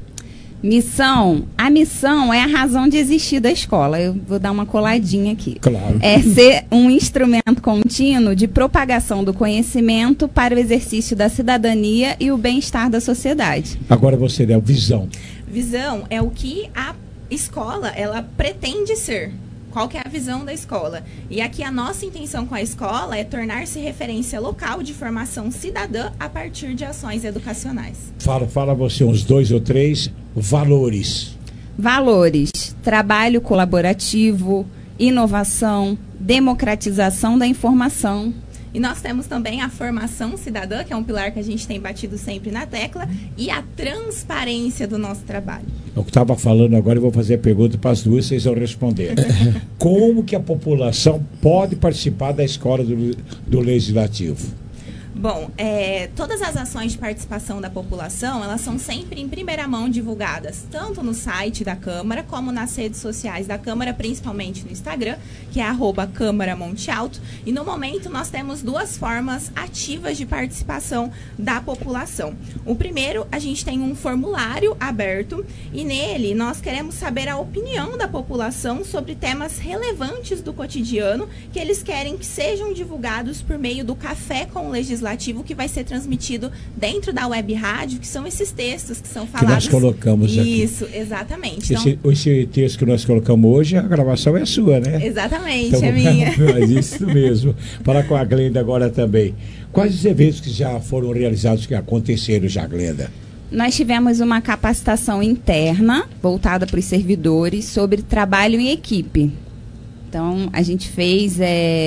Missão, a missão é a razão de existir da escola. Eu vou dar uma coladinha aqui.
Claro.
É ser um instrumento contínuo de propagação do conhecimento para o exercício da cidadania e o bem-estar da sociedade.
Agora você, né, visão.
Visão é o que a escola ela pretende ser. Qual que é a visão da escola? E aqui a nossa intenção com a escola é tornar-se referência local de formação cidadã a partir de ações educacionais.
Fala, fala você uns dois ou três valores.
Valores: trabalho colaborativo, inovação, democratização da informação.
E nós temos também a formação cidadã, que é um pilar que a gente tem batido sempre na tecla, e a transparência do nosso trabalho.
Eu estava falando agora, eu vou fazer a pergunta para as duas, vocês vão responder. Como que a população pode participar da escola do, do legislativo?
Bom, é, todas as ações de participação da população, elas são sempre em primeira mão divulgadas, tanto no site da Câmara, como nas redes sociais da Câmara, principalmente no Instagram, que é arroba Câmara Monte Alto. E no momento nós temos duas formas ativas de participação da população. O primeiro, a gente tem um formulário aberto e nele nós queremos saber a opinião da população sobre temas relevantes do cotidiano que eles querem que sejam divulgados por meio do Café com o Legislativo, que vai ser transmitido dentro da web rádio, que são esses textos que são falados.
Que nós colocamos aqui.
Isso, exatamente.
Esse, então, esse texto que nós colocamos hoje, a gravação é sua, né?
Exatamente,
então,
é minha.
Mas isso mesmo. Falar com a Glenda agora também. Quais os eventos que já foram realizados, que aconteceram já, Glenda?
Nós tivemos uma capacitação interna, voltada para os servidores, sobre trabalho em equipe. Então, a gente fez é,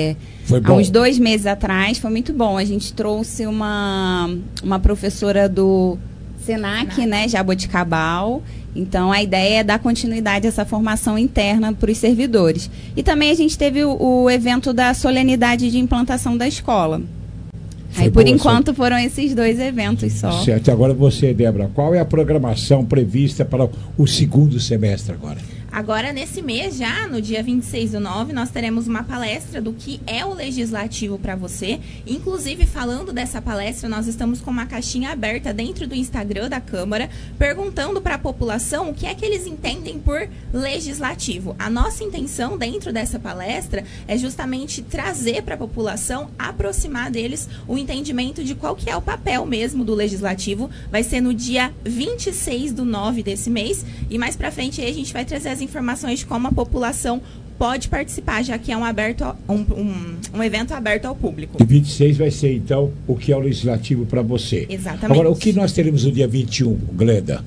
Foi bom.
Há uns dois meses atrás, foi muito bom. A gente trouxe uma, uma professora do Senac, né, Jaboticabal. Então, a ideia é dar continuidade a essa formação interna para os servidores. E também a gente teve o, o evento da solenidade de implantação da escola.
Foi
Aí, por
boa,
enquanto,
certo?
foram esses dois eventos só.
Certo. Agora você, Débora, qual é a programação prevista para o segundo semestre agora?
Agora, nesse mês, já no dia vinte e seis do nove, nós teremos uma palestra do que é o legislativo para você. Inclusive, falando dessa palestra, nós estamos com uma caixinha aberta dentro do Instagram da Câmara, perguntando para a população o que é que eles entendem por legislativo. A nossa intenção dentro dessa palestra é justamente trazer para a população, aproximar deles o entendimento de qual que é o papel mesmo do legislativo. Vai ser no dia vinte e seis do nove desse mês, e mais para frente aí a gente vai trazer as informações de como a população pode participar, já que é um, aberto, um, um, um evento aberto ao público.
E vinte e seis vai ser, então, o que é o legislativo para você.
Exatamente.
Agora, o que nós teremos no dia vinte e um, Glenda?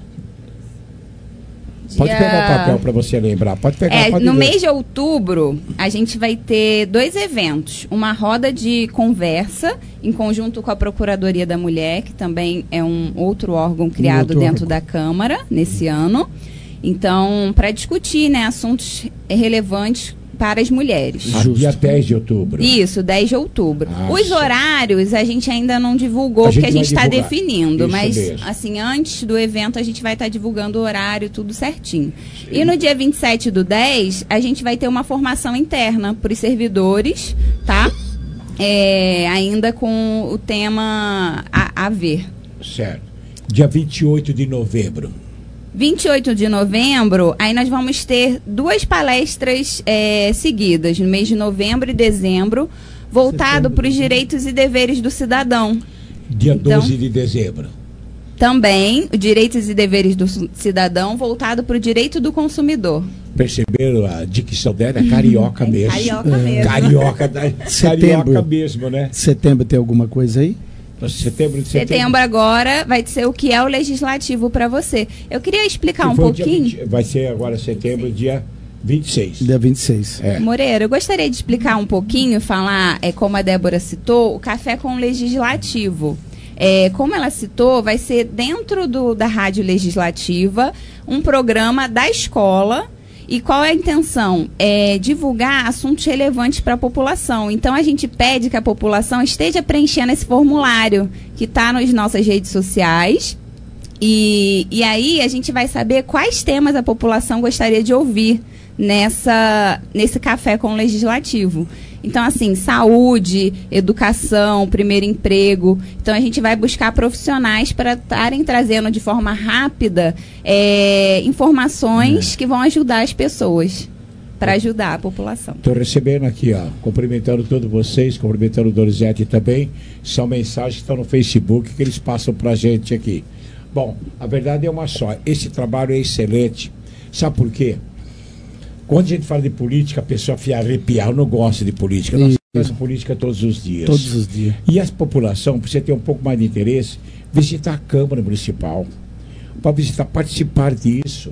Dia...
Pode pegar o papel para você lembrar. Pode pegar.
É,
pode
no
ver.
mês de outubro, a gente vai ter dois eventos. Uma roda de conversa, em conjunto com a Procuradoria da Mulher, que também é um outro órgão criado
outro
dentro
órgão.
da Câmara, nesse ano. Então, para discutir, né, assuntos relevantes para as mulheres.
Ah, dia dez de outubro.
Isso, dez de outubro.
Ah,
Os
sim.
horários a gente ainda não divulgou,
A gente
porque a gente
vai
está
divulgar.
definindo.
Isso
Mas,
mesmo.
assim, antes do evento, a gente vai estar tá divulgando o horário, tudo certinho. Sim. E no dia vinte e sete do dez, a gente vai ter uma formação interna para os servidores, tá? É, ainda com o tema a, a ver.
Certo. Dia vinte e oito de novembro.
vinte e oito de novembro, aí nós vamos ter duas palestras é, seguidas, no mês de novembro e dezembro, voltado para os direitos e deveres do cidadão.
Dia
Então,
doze de dezembro.
Também, os direitos e deveres do cidadão, voltado para o direito do consumidor.
Perceberam a dicção dela? É carioca
É
mesmo.
carioca mesmo.
Carioca, da, carioca mesmo, né?
Setembro tem alguma coisa aí?
Setembro, de setembro.
Setembro agora vai ser o que é o legislativo para você. Eu queria explicar um
Foi o dia
pouquinho.
vinte vai ser agora setembro, dia vinte e seis.
Dia vinte e seis.
É.
Moreira, eu gostaria de explicar um pouquinho, falar, é, como a Débora citou, o Café com o Legislativo. É, como ela citou, vai ser dentro do, da Rádio Legislativa um programa da escola. E qual é a intenção? É divulgar assuntos relevantes para a população. Então, a gente pede que a população esteja preenchendo esse formulário que está nas nossas redes sociais. E, e aí, a gente vai saber quais temas a população gostaria de ouvir nessa, nesse café com o legislativo. Então, assim, saúde, educação, primeiro emprego. Então, a gente vai buscar profissionais para estarem trazendo de forma rápida é, informações que vão ajudar as pessoas, para ajudar a população.
Estou recebendo aqui, ó, cumprimentando todos vocês, cumprimentando o Donizete também. São mensagens que estão no Facebook que eles passam para a gente aqui. Bom, a verdade é uma só. Esse trabalho é excelente. Sabe por quê? Quando a gente fala de política, a pessoa fica arrepiar. Eu não gosto de política. Nós fazemos política todos os dias.
Todos os dias.
E a população, para você ter um pouco mais de interesse, visitar a Câmara Municipal. Para visitar, participar disso.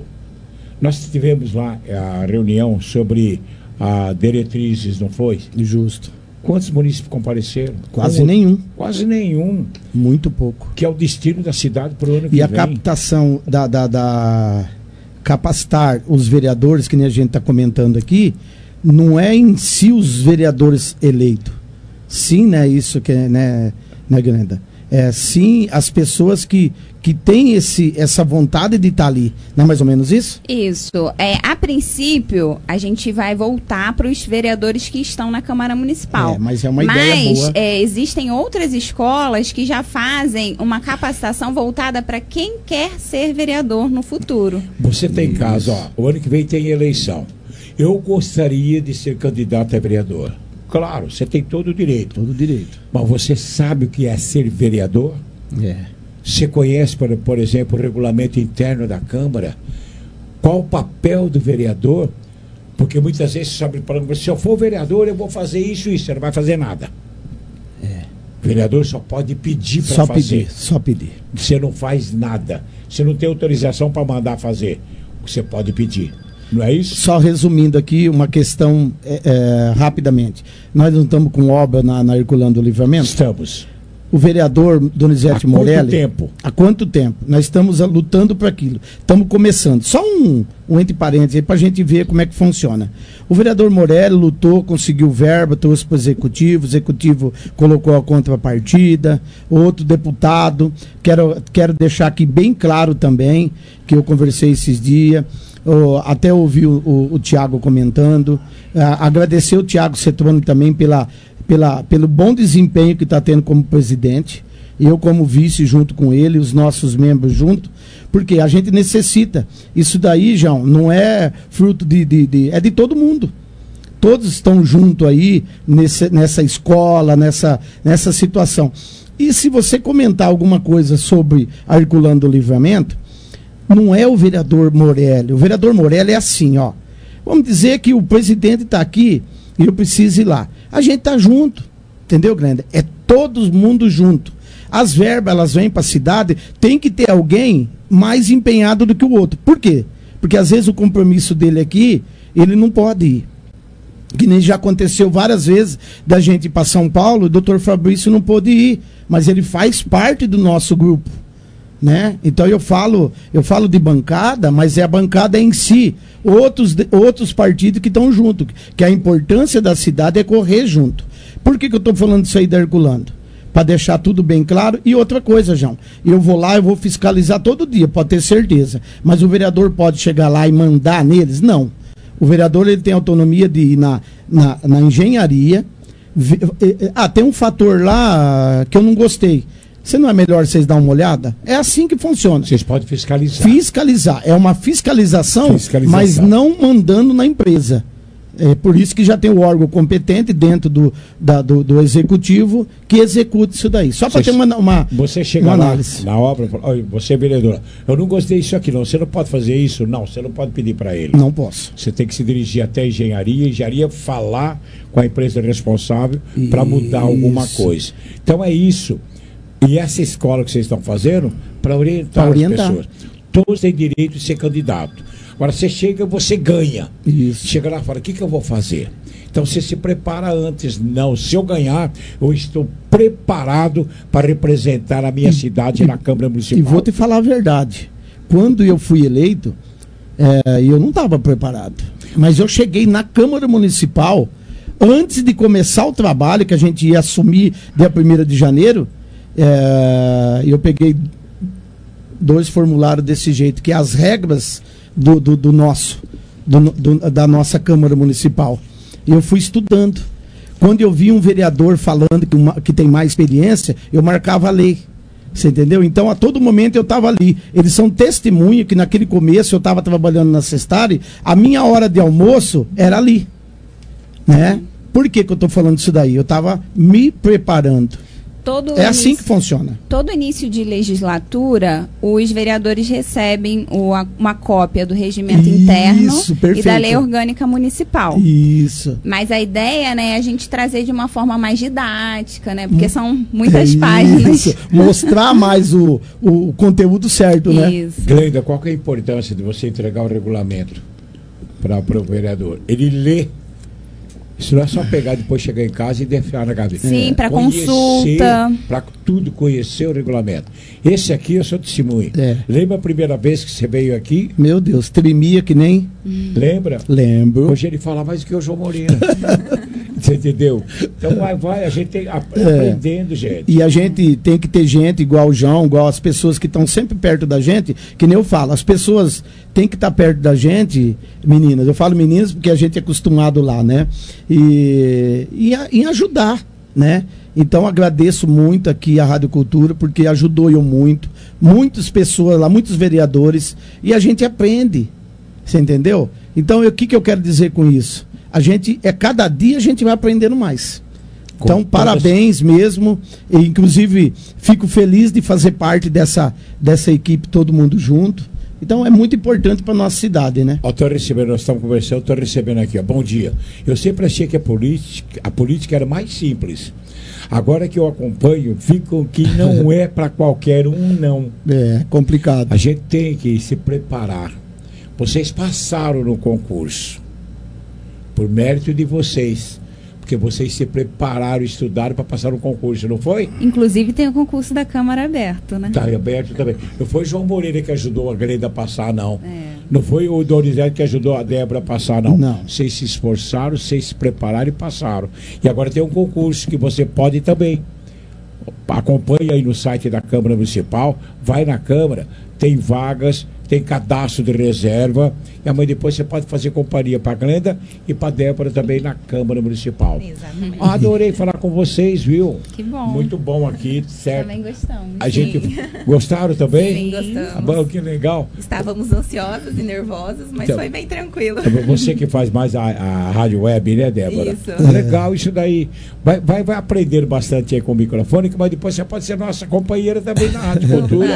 Nós tivemos lá a reunião sobre a diretrizes, não foi?
Justo.
Quantos municípios compareceram?
Quase
Como?
nenhum.
Quase nenhum.
Muito pouco.
Que é o destino da cidade para o ano que
E a
vem.
captação da, da, da capacitar os vereadores, que nem a gente está comentando aqui, não é em si os vereadores eleitos. Sim, né? Isso que é, né, né, Glenda? É sim as pessoas que, que têm esse, essa vontade de estar ali. Não é mais ou menos isso?
Isso. É, a princípio, a gente vai voltar para os vereadores que estão na Câmara Municipal.
É, mas é uma ideia boa.
Mas é, existem outras escolas que já fazem uma capacitação voltada para quem quer ser vereador no futuro.
Você tem
Isso.
caso, ó, o ano que vem tem eleição. Eu gostaria de ser candidato a vereador. Claro, você tem todo o direito.
Todo o direito.
Mas você sabe o que é ser vereador?
É.
Você conhece, por, por exemplo, o regulamento interno da Câmara? Qual o papel do vereador? Porque muitas vezes você sabe, se eu for vereador, eu vou fazer isso e isso. Você não vai fazer nada.
É.
O vereador só pode pedir para
Só
fazer.
pedir, só pedir.
Você não faz nada. Você não tem autorização para mandar fazer. Você pode pedir. Não é isso?
Só resumindo aqui uma questão é, é, rapidamente. Nós não estamos com obra na, na Herculano do Livramento?
Estamos.
O vereador Donizete Morelli... Há quanto
tempo?
Há quanto tempo? Nós estamos a, lutando para aquilo. Estamos começando. Só um, um entre parênteses aí para a gente ver como é que funciona. O vereador Morelli lutou, conseguiu verba, trouxe para o executivo, o executivo colocou a contrapartida, outro deputado. Quero, quero deixar aqui bem claro também, que eu conversei esses dias, oh, até ouvi o, o, o Tiago comentando, ah, agradecer o Tiago Cetrone também pela... Pela, pelo bom desempenho que está tendo como presidente, eu como vice junto com ele, os nossos membros junto, porque a gente necessita. Isso daí, João, não é fruto de, de, de... é de todo mundo. Todos estão junto aí nesse, nessa escola, nessa, nessa situação. E se você comentar alguma coisa sobre a Herculano do Livramento, não é o vereador Morelli. O vereador Morelli é assim, ó. Vamos dizer que o presidente está aqui e eu preciso ir lá. A gente tá junto, entendeu, Glenda? É todo mundo junto. As verbas, elas vêm para a cidade, tem que ter alguém mais empenhado do que o outro. Por quê? Porque às vezes o compromisso dele aqui, ele não pode ir. Que nem já aconteceu várias vezes da gente ir para São Paulo, o doutor Fabrício não pôde ir, mas ele faz parte do nosso grupo. Né? Então eu falo, eu falo de bancada, mas é a bancada em si, outros, outros partidos que estão junto, que a importância da cidade é correr junto. Por que, que eu estou falando isso aí da Herculano? Para deixar tudo bem claro. E outra coisa, João, eu vou lá, eu vou fiscalizar todo dia, pode ter certeza, mas o vereador pode chegar lá e mandar neles? Não. O vereador ele tem autonomia de ir na, na, na engenharia. Ah, tem um fator lá que eu não gostei. Se não é melhor vocês dar uma olhada? É assim que funciona.
Vocês podem fiscalizar.
Fiscalizar. É uma fiscalização, fiscalização, mas não mandando na empresa. É por isso que já tem o órgão competente dentro do, da, do, do executivo que executa isso daí. Só para ter uma, uma
Você chega uma lá análise. Na obra e fala, olha, você é vereadora, eu não gostei disso aqui não, você não pode fazer isso, não, você não pode pedir para ele.
Não posso.
Você tem que se dirigir até a engenharia, a engenharia falar com a empresa responsável para mudar alguma coisa. Então é isso. E essa escola que vocês estão fazendo, para orientar, orientar as pessoas. Todos têm direito de ser candidato. Agora, você chega, você ganha.
Isso.
Chega lá e fala, o que, que eu vou fazer? Então, você se prepara antes. Não, se eu ganhar, eu estou preparado para representar a minha e, cidade e, na Câmara Municipal.
E vou te falar a verdade. Quando eu fui eleito, é, eu não estava preparado. Mas eu cheguei na Câmara Municipal, antes de começar o trabalho, que a gente ia assumir dia primeiro de janeiro, É, eu peguei dois formulários desse jeito, que é as regras do, do, do nosso, do, do, da nossa Câmara Municipal. E eu fui estudando. Quando eu vi um vereador falando que, uma, que tem mais experiência, eu marcava a lei. Você entendeu? Então, a todo momento eu estava ali. Eles são testemunha que naquele começo eu estava trabalhando na Sestari, a minha hora de almoço era ali. Né? Por que, que eu estou falando isso daí? Eu estava me preparando.
Todo
é início, assim que funciona.
Todo início de legislatura, os vereadores recebem o, a, uma cópia do regimento Isso, interno perfeito. E da lei orgânica municipal.
Isso.
Mas a ideia, né, é a gente trazer de uma forma mais didática, né? Porque são muitas é páginas.
Isso. Mostrar mais o, o conteúdo certo, né?
Isso.
Glenda, qual que é a importância de você entregar o regulamento para o vereador? Ele lê. Isso não é só pegar depois chegar em casa e defiar na cabeça.
Sim, para consulta.
Para tudo, conhecer o regulamento. Esse aqui eu sou testemunho.
É.
Lembra a primeira vez que você veio aqui?
Meu Deus, tremia que nem...
Hum. Lembra?
Lembro.
Hoje ele fala mais do que o João Moreira. Você entendeu? Então vai, vai, a gente tem, ap
é.
aprendendo, gente.
E a gente tem que ter gente igual o João, igual as pessoas que estão sempre perto da gente, que nem eu falo, as pessoas têm que estar perto da gente, meninas, eu falo meninas porque a gente é acostumado lá, né? E, e a, em ajudar, né? Então agradeço muito aqui a Rádio Cultura, porque ajudou eu muito, muitas pessoas lá, muitos vereadores, e a gente aprende, você entendeu? Então o que, que eu quero dizer com isso? A gente, é cada dia a gente vai aprendendo mais. Então, com parabéns todas... mesmo. E, inclusive, fico feliz de fazer parte dessa, dessa equipe, todo mundo junto. Então, é muito importante para a nossa cidade, né?
Eu estou recebendo, nós estamos conversando, estou recebendo aqui, ó, bom dia. Eu sempre achei que a política, a política era mais simples. Agora que eu acompanho, fico que não é para qualquer um, não.
É, complicado.
A gente tem que se preparar. Vocês passaram no concurso. Por mérito de vocês. Porque vocês se prepararam, estudaram para passar no concurso, não foi?
Inclusive tem o concurso da Câmara aberto, né?
Está aberto também. Não foi João Moreira que ajudou a Glenda a passar, não.
É.
Não foi o Donizete que ajudou a Débora a passar, não.
Não.
Vocês se esforçaram, vocês se prepararam e passaram. E agora tem um concurso que você pode também. Acompanhe aí no site da Câmara Municipal, vai na Câmara, tem vagas, tem cadastro de reserva, e amanhã depois você pode fazer companhia para a Glenda e para a Débora também na Câmara Municipal.
Exatamente.
Adorei falar com vocês, viu?
Que bom.
Muito bom aqui, certo?
Também gostamos.
A gente gostaram também?
Sim, gostamos.
Ah, bom, que legal.
Estávamos ansiosos e nervosos, mas
Então,
foi bem tranquilo.
Você que faz mais a, a rádio web, né, Débora?
Isso.
Legal isso daí. Vai, vai, vai aprender bastante aí com o microfone, mas depois você pode ser nossa companheira também na Rádio Cultura.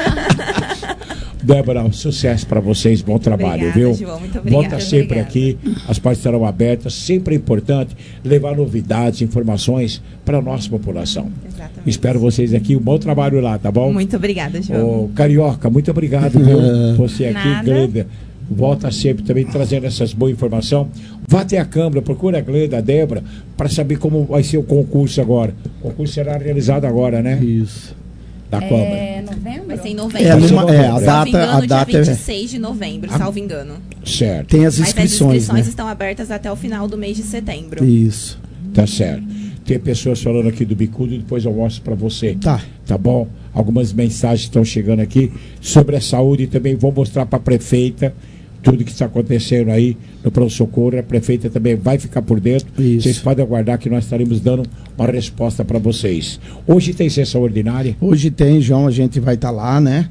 Débora, sucesso para vocês, bom trabalho,
Obrigada,
viu?
João, muito obrigada.
Volta sempre
Obrigada.
aqui, as portas estarão abertas, sempre é importante levar novidades, informações para a nossa população.
Exatamente.
Espero vocês aqui, um bom trabalho lá, tá bom?
Muito obrigada, João.
Ô, Carioca, muito obrigado, viu? Você aqui,
Nada.
Glenda. Volta sempre também trazendo essas boas informações. Vá até a Câmara, procura a Glenda, a Débora, para saber como vai ser o concurso agora. O concurso será realizado agora, né?
Isso.
Da Câmara.
É novembro?
Vai ser em novembro.
É, numa-
Salvo
é, a
engano,
data- a data
dia
é-
vinte e seis de novembro, salvo engano.
Certo.
Tem as
Mas
inscrições,
as inscrições
né?
estão abertas até o final do mês de setembro.
Isso.
Tá certo. Tem pessoas falando aqui do Bicudo, depois eu mostro para você.
Tá.
Tá bom? Algumas mensagens estão chegando aqui sobre a saúde, também vou mostrar para a prefeita tudo que está acontecendo aí no pronto-socorro. A prefeita também vai ficar por dentro.
Isso.
Vocês podem aguardar que nós estaremos dando uma resposta para vocês. Hoje tem sessão ordinária?
Hoje tem, João, a gente vai estar lá, né?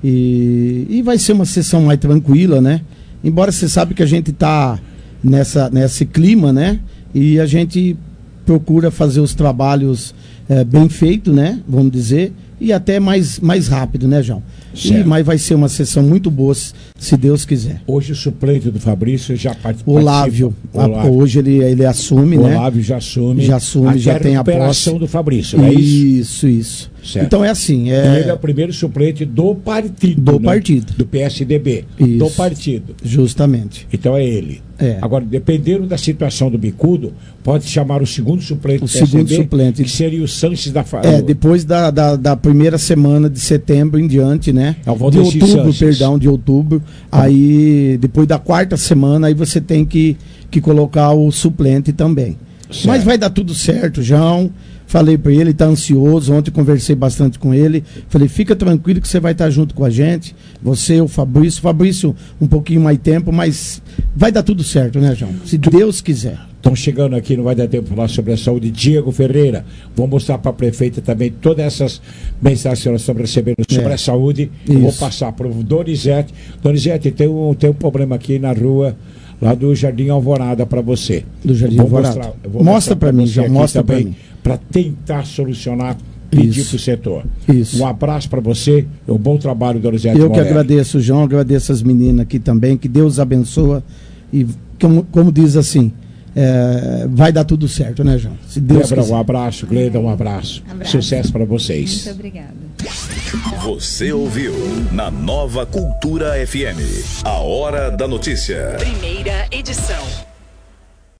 E, e vai ser uma sessão mais tranquila, né? Embora você sabe que a gente está nessa, nesse clima, né? E a gente procura fazer os trabalhos eh, bem feitos, né? Vamos dizer, e até mais, mais rápido, né, João? E, mas vai ser uma sessão muito boa, se- se Deus quiser.
Hoje o suplente do Fabrício já part- participa.
Olávio, a-
Olávio.
hoje ele, ele assume,
O
né?
Olávio já assume.
Já assume,
Até
já tem a
recuperação
posse.
do Fabrício, não é isso?
Isso, isso.
Certo.
Então é assim,
E
é...
ele é o primeiro suplente do partido.
Do
né?
partido.
Do P S D B.
Isso.
Do partido.
Justamente.
Então é ele.
É.
Agora, dependendo da situação do Bicudo, pode chamar o segundo suplente
O
do P S D B,
segundo suplente.
que seria o Sanches da Fa-
É, depois da, da, da primeira semana de setembro em diante, né?
É o
De
Valdeci
outubro,
Sanches.
perdão, de outubro. Aí, depois da quarta semana, aí você tem que, que colocar o suplente também.
Certo.
Mas vai dar tudo certo, João. Falei para ele, ele tá ansioso. Ontem conversei bastante com ele. Falei, fica tranquilo que você vai estar junto com a gente. Você, o Fabrício. Fabrício, um pouquinho mais tempo, mas vai dar tudo certo, né, João? Se Deus quiser.
Estão chegando aqui, não vai dar tempo de falar sobre a saúde. Diego Ferreira, vou mostrar para a prefeita também todas essas mensagens que nós estamos recebendo sobre
É.
a saúde. Eu vou
Isso.
passar para o Donizete. Donizete, tem um, tem um problema aqui na rua, lá do Jardim Alvorada, para você.
Do Jardim
Vou
Alvorada.
mostrar- eu vou
Mostra
mostrar
pra mim,
você
já,
aqui
mostra pra
também,
mim.
para tentar solucionar, pedir
Isso.
para o setor.
Isso.
Um abraço para você, um bom trabalho, Donizete.
Eu que
Morelli.
agradeço, João, agradeço as meninas aqui também, que Deus abençoa e como, como diz assim, é, vai dar tudo certo, né, João? Se Deus
Débora,
quiser.
um abraço. Glenda, um abraço.
Abraço.
Sucesso para vocês.
Muito obrigada.
Você ouviu na Nova Cultura F M. A Hora da Notícia.
Primeira edição.